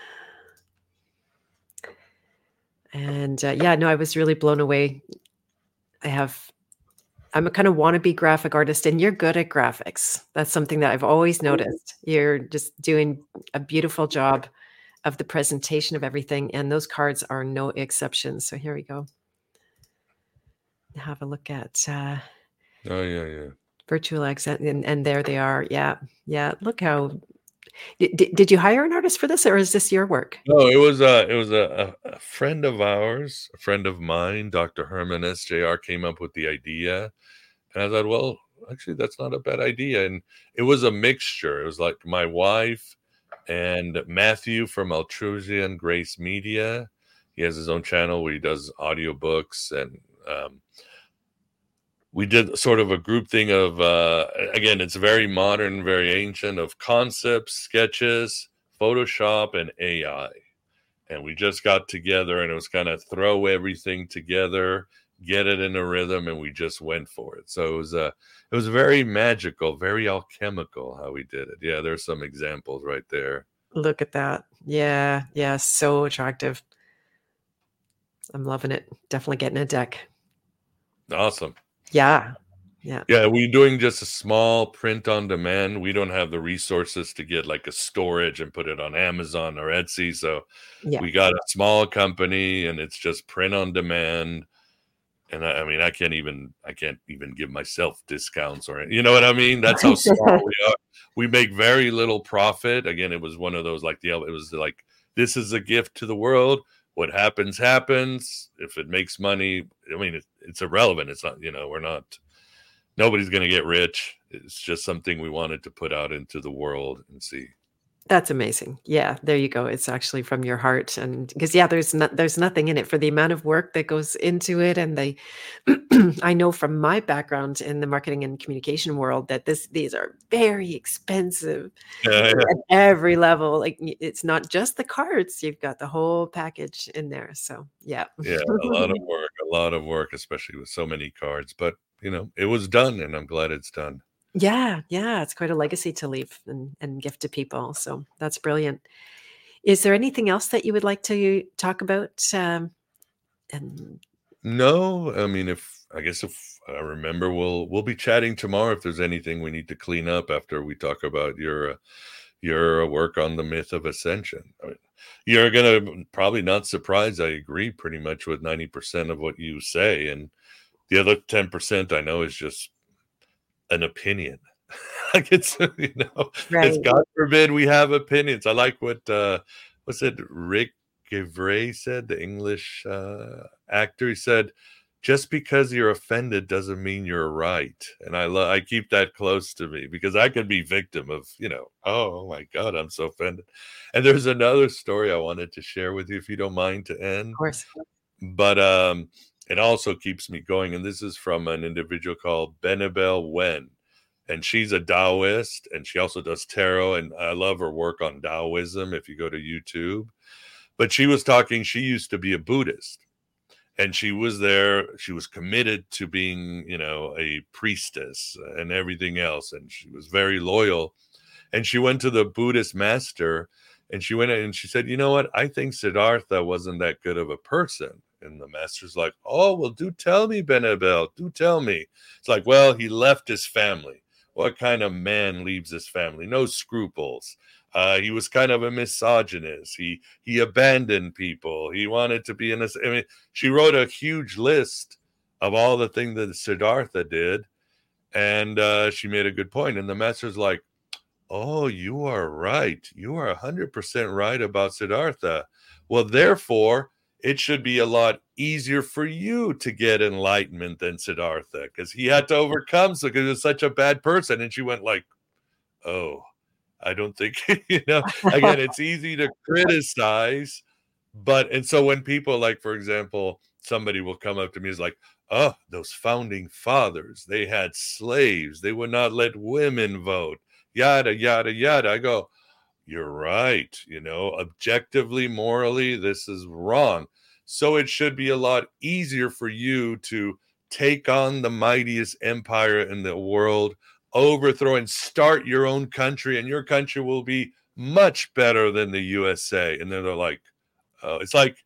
And yeah, no, I was really blown away. I'm a kind of wannabe graphic artist, and you're good at graphics. That's something that I've always noticed. You're just doing a beautiful job of the presentation of everything, and those cards are no exception. So here we go. Have a look at Oh yeah. virtual accent, and there they are. Yeah. Look how. Did you hire an artist for this, or is this your work? No, it was a friend of ours, a friend of mine, Dr. Herman SJR, came up with the idea. And I thought, well, actually, that's not a bad idea. And it was a mixture. It was like my wife and Matthew from Altrusian Grace Media. He has his own channel where he does audiobooks. And we did sort of a group thing of, again, it's very modern, very ancient, of concepts, sketches, Photoshop, and AI. And we just got together, and it was kind of throw everything together, get it in a rhythm, and we just went for it. So it was very magical, very alchemical how we did it. Yeah, there's some examples right there. Look at that. Yeah, so attractive. I'm loving it. Definitely getting a deck. Awesome. Yeah. Yeah, we're doing just a small print on demand. We don't have the resources to get like a storage and put it on Amazon or Etsy. So we got a small company, and it's just print on demand. And I mean, I can't even give myself discounts or, you know what I mean? That's how small we are. We make very little profit. Again, it was one of those, like it was like, this is a gift to the world. What happens, happens. If it makes money, I mean, it's irrelevant. It's not, nobody's going to get rich. It's just something we wanted to put out into the world and see. That's amazing. Yeah, there you go. It's actually from your heart, and because there's nothing in it for the amount of work that goes into it, and they I know from my background in the marketing and communication world that these are very expensive Yeah, yeah, at every level. Like it's not just the cards, you've got the whole package in there. So, yeah. yeah, a lot of work, especially with so many cards. But it was done, and I'm glad it's done. Yeah, yeah, it's quite a legacy to leave and gift to people. So that's brilliant. Is there anything else that you would like to talk about? And No, I mean, if I guess if I remember, we'll be chatting tomorrow if there's anything we need to clean up after we talk about your work on the myth of ascension. I mean, you're gonna probably not surprised. I agree pretty much with 90% of what you say, and the other 10% I know is just an opinion. Like it's right. God forbid we have opinions. I like what's it Rick Gervais said, the English actor. He said, "Just because you're offended doesn't mean you're right." And I keep that close to me because I could be victim of oh my God, I'm so offended. And there's another story I wanted to share with you if you don't mind to Of end, course. but it also keeps me going. And this is from an individual called Benebel Wen, and she's a Taoist, and she also does tarot. And I love her work on Taoism if you go to YouTube. But she was talking, she used to be a Buddhist, and she was there. She was committed to being, a priestess and everything else. And she was very loyal. And she went to the Buddhist master, and she went in and she said, "You know what? I think Siddhartha wasn't that good of a person." And the master's like, "Oh, well, do tell me, Benabel. Do tell me." It's like, "Well, he left his family. What kind of man leaves his family? No scruples. He was kind of a misogynist. He abandoned people. He wanted to be in this." I mean, she wrote a huge list of all the things that Siddhartha did, and she made a good point. And the master's like, "Oh, you are right. You are 100% right about Siddhartha. Well, therefore, it should be a lot easier for you to get enlightenment than Siddhartha because he had to overcome because he was such a bad person." And she went like, "Oh, I don't think, again, it's easy to criticize, and so when people like, for example, somebody will come up to me is like, 'Oh, those founding fathers, they had slaves. They would not let women vote, yada, yada, yada.' I go, 'You're right. Objectively, morally, this is wrong. So it should be a lot easier for you to take on the mightiest empire in the world, overthrow and start your own country, and your country will be much better than the USA.'" And then they're like, "Oh,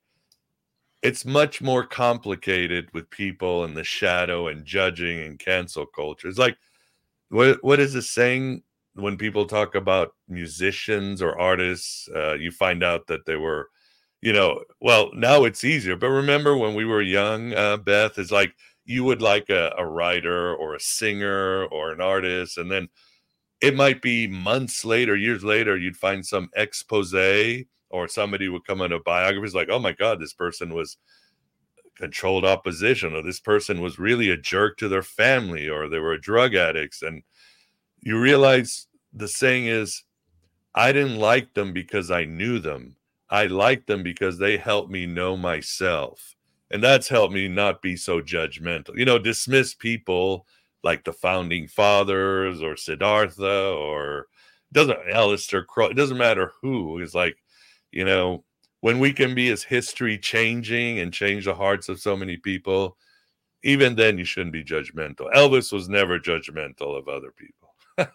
it's much more complicated with people in the shadow and judging and cancel culture." It's like, what is the saying when people talk about musicians or artists? You find out that they were, well, now it's easier. But remember when we were young, Beth, it's like you would like a writer or a singer or an artist, and then it might be months later, years later, you'd find some expose or somebody would come on a biography. It's like, "Oh my God, this person was controlled opposition, or this person was really a jerk to their family, or they were drug addicts." And you realize the saying is, "I didn't like them because I knew them. I liked them because they helped me know myself." And that's helped me not be so judgmental. Dismiss people like the founding fathers or Siddhartha or doesn't Alistair Crow. It doesn't matter who. It's like, you know, when we can be as history changing and change the hearts of so many people, even then you shouldn't be judgmental. Elvis was never judgmental of other people.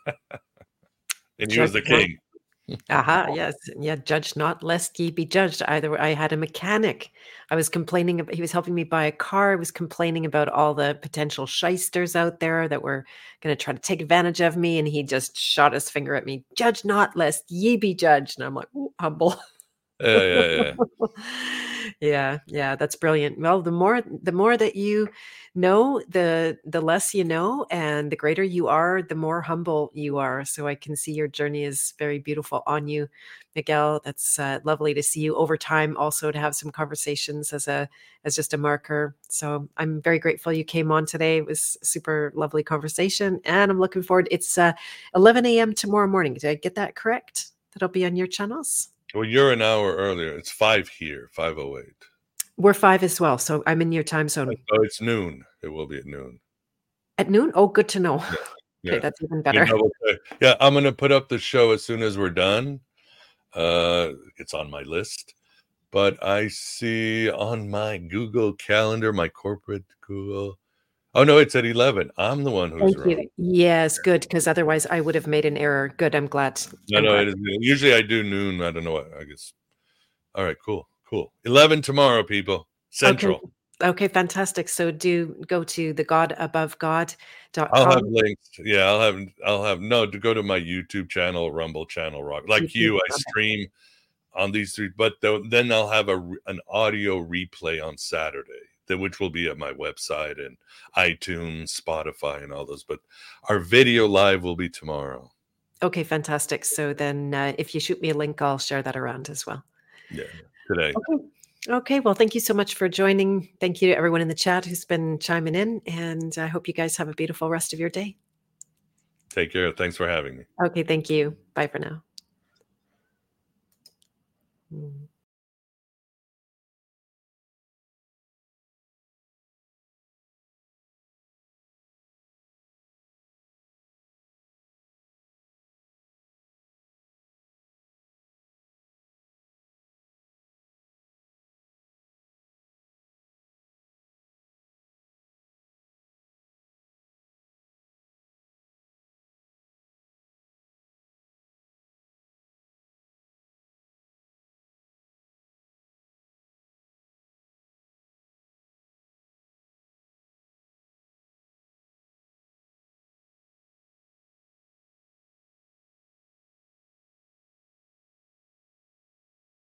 And he was Judge the not. king. Aha, yes. Yeah, judge not lest ye be judged. Either I had a mechanic. I was complaining he was helping me buy a car. I was complaining about all the potential shysters out there that were going to try to take advantage of me. And he just shot his finger at me. Judge not lest ye be judged. And I'm like, "Ooh, humble." Yeah, yeah, yeah. Yeah, yeah, that's brilliant. Well, the more that you know, the less you know, and the greater you are, the more humble you are. So I can see your journey is very beautiful on you, Miguel. That's lovely to see you over time. Also to have some conversations as just a marker. So I'm very grateful you came on today. It was a super lovely conversation, and I'm looking forward. It's 11 a.m. tomorrow morning. Did I get that correct? that'll be on your channels? Well, you're an hour earlier. It's 5 here, 5:08. We're 5 as well, so I'm in your time zone. So it's noon. It will be at noon. At noon? Oh, good to know. Yeah. Okay, Yeah. that's even Let me better. double check. Yeah, I'm gonna put up the show as soon as we're done. It's on my list. But I see on my Google Calendar, my corporate Google. Oh no, it's at 11. I'm the one who's Thank wrong. you. Yes, good, because otherwise I would have made an error. Good, I'm glad. No, I'm no, glad. it is noon. Usually I do noon. I don't know what. I guess. All right, cool. 11 tomorrow, people. Okay. Central. Okay, fantastic. So do go to I'll have thegodabovegod.com. links. Yeah, I'll have no to go to my YouTube channel, Rumble channel, Rock. Like YouTube. you, I stream on these three, but then I'll have an audio replay on Saturday, which will be at my website and iTunes, Spotify, and all those. But our video live will be tomorrow. Okay, fantastic. So then if you shoot me a link, I'll share that around as well. Yeah, today. Okay. Okay, well, thank you so much for joining. Thank you to everyone in the chat who's been chiming in, and I hope you guys have a beautiful rest of your day. Take care. Thanks for having me. Okay, thank you. Bye for now.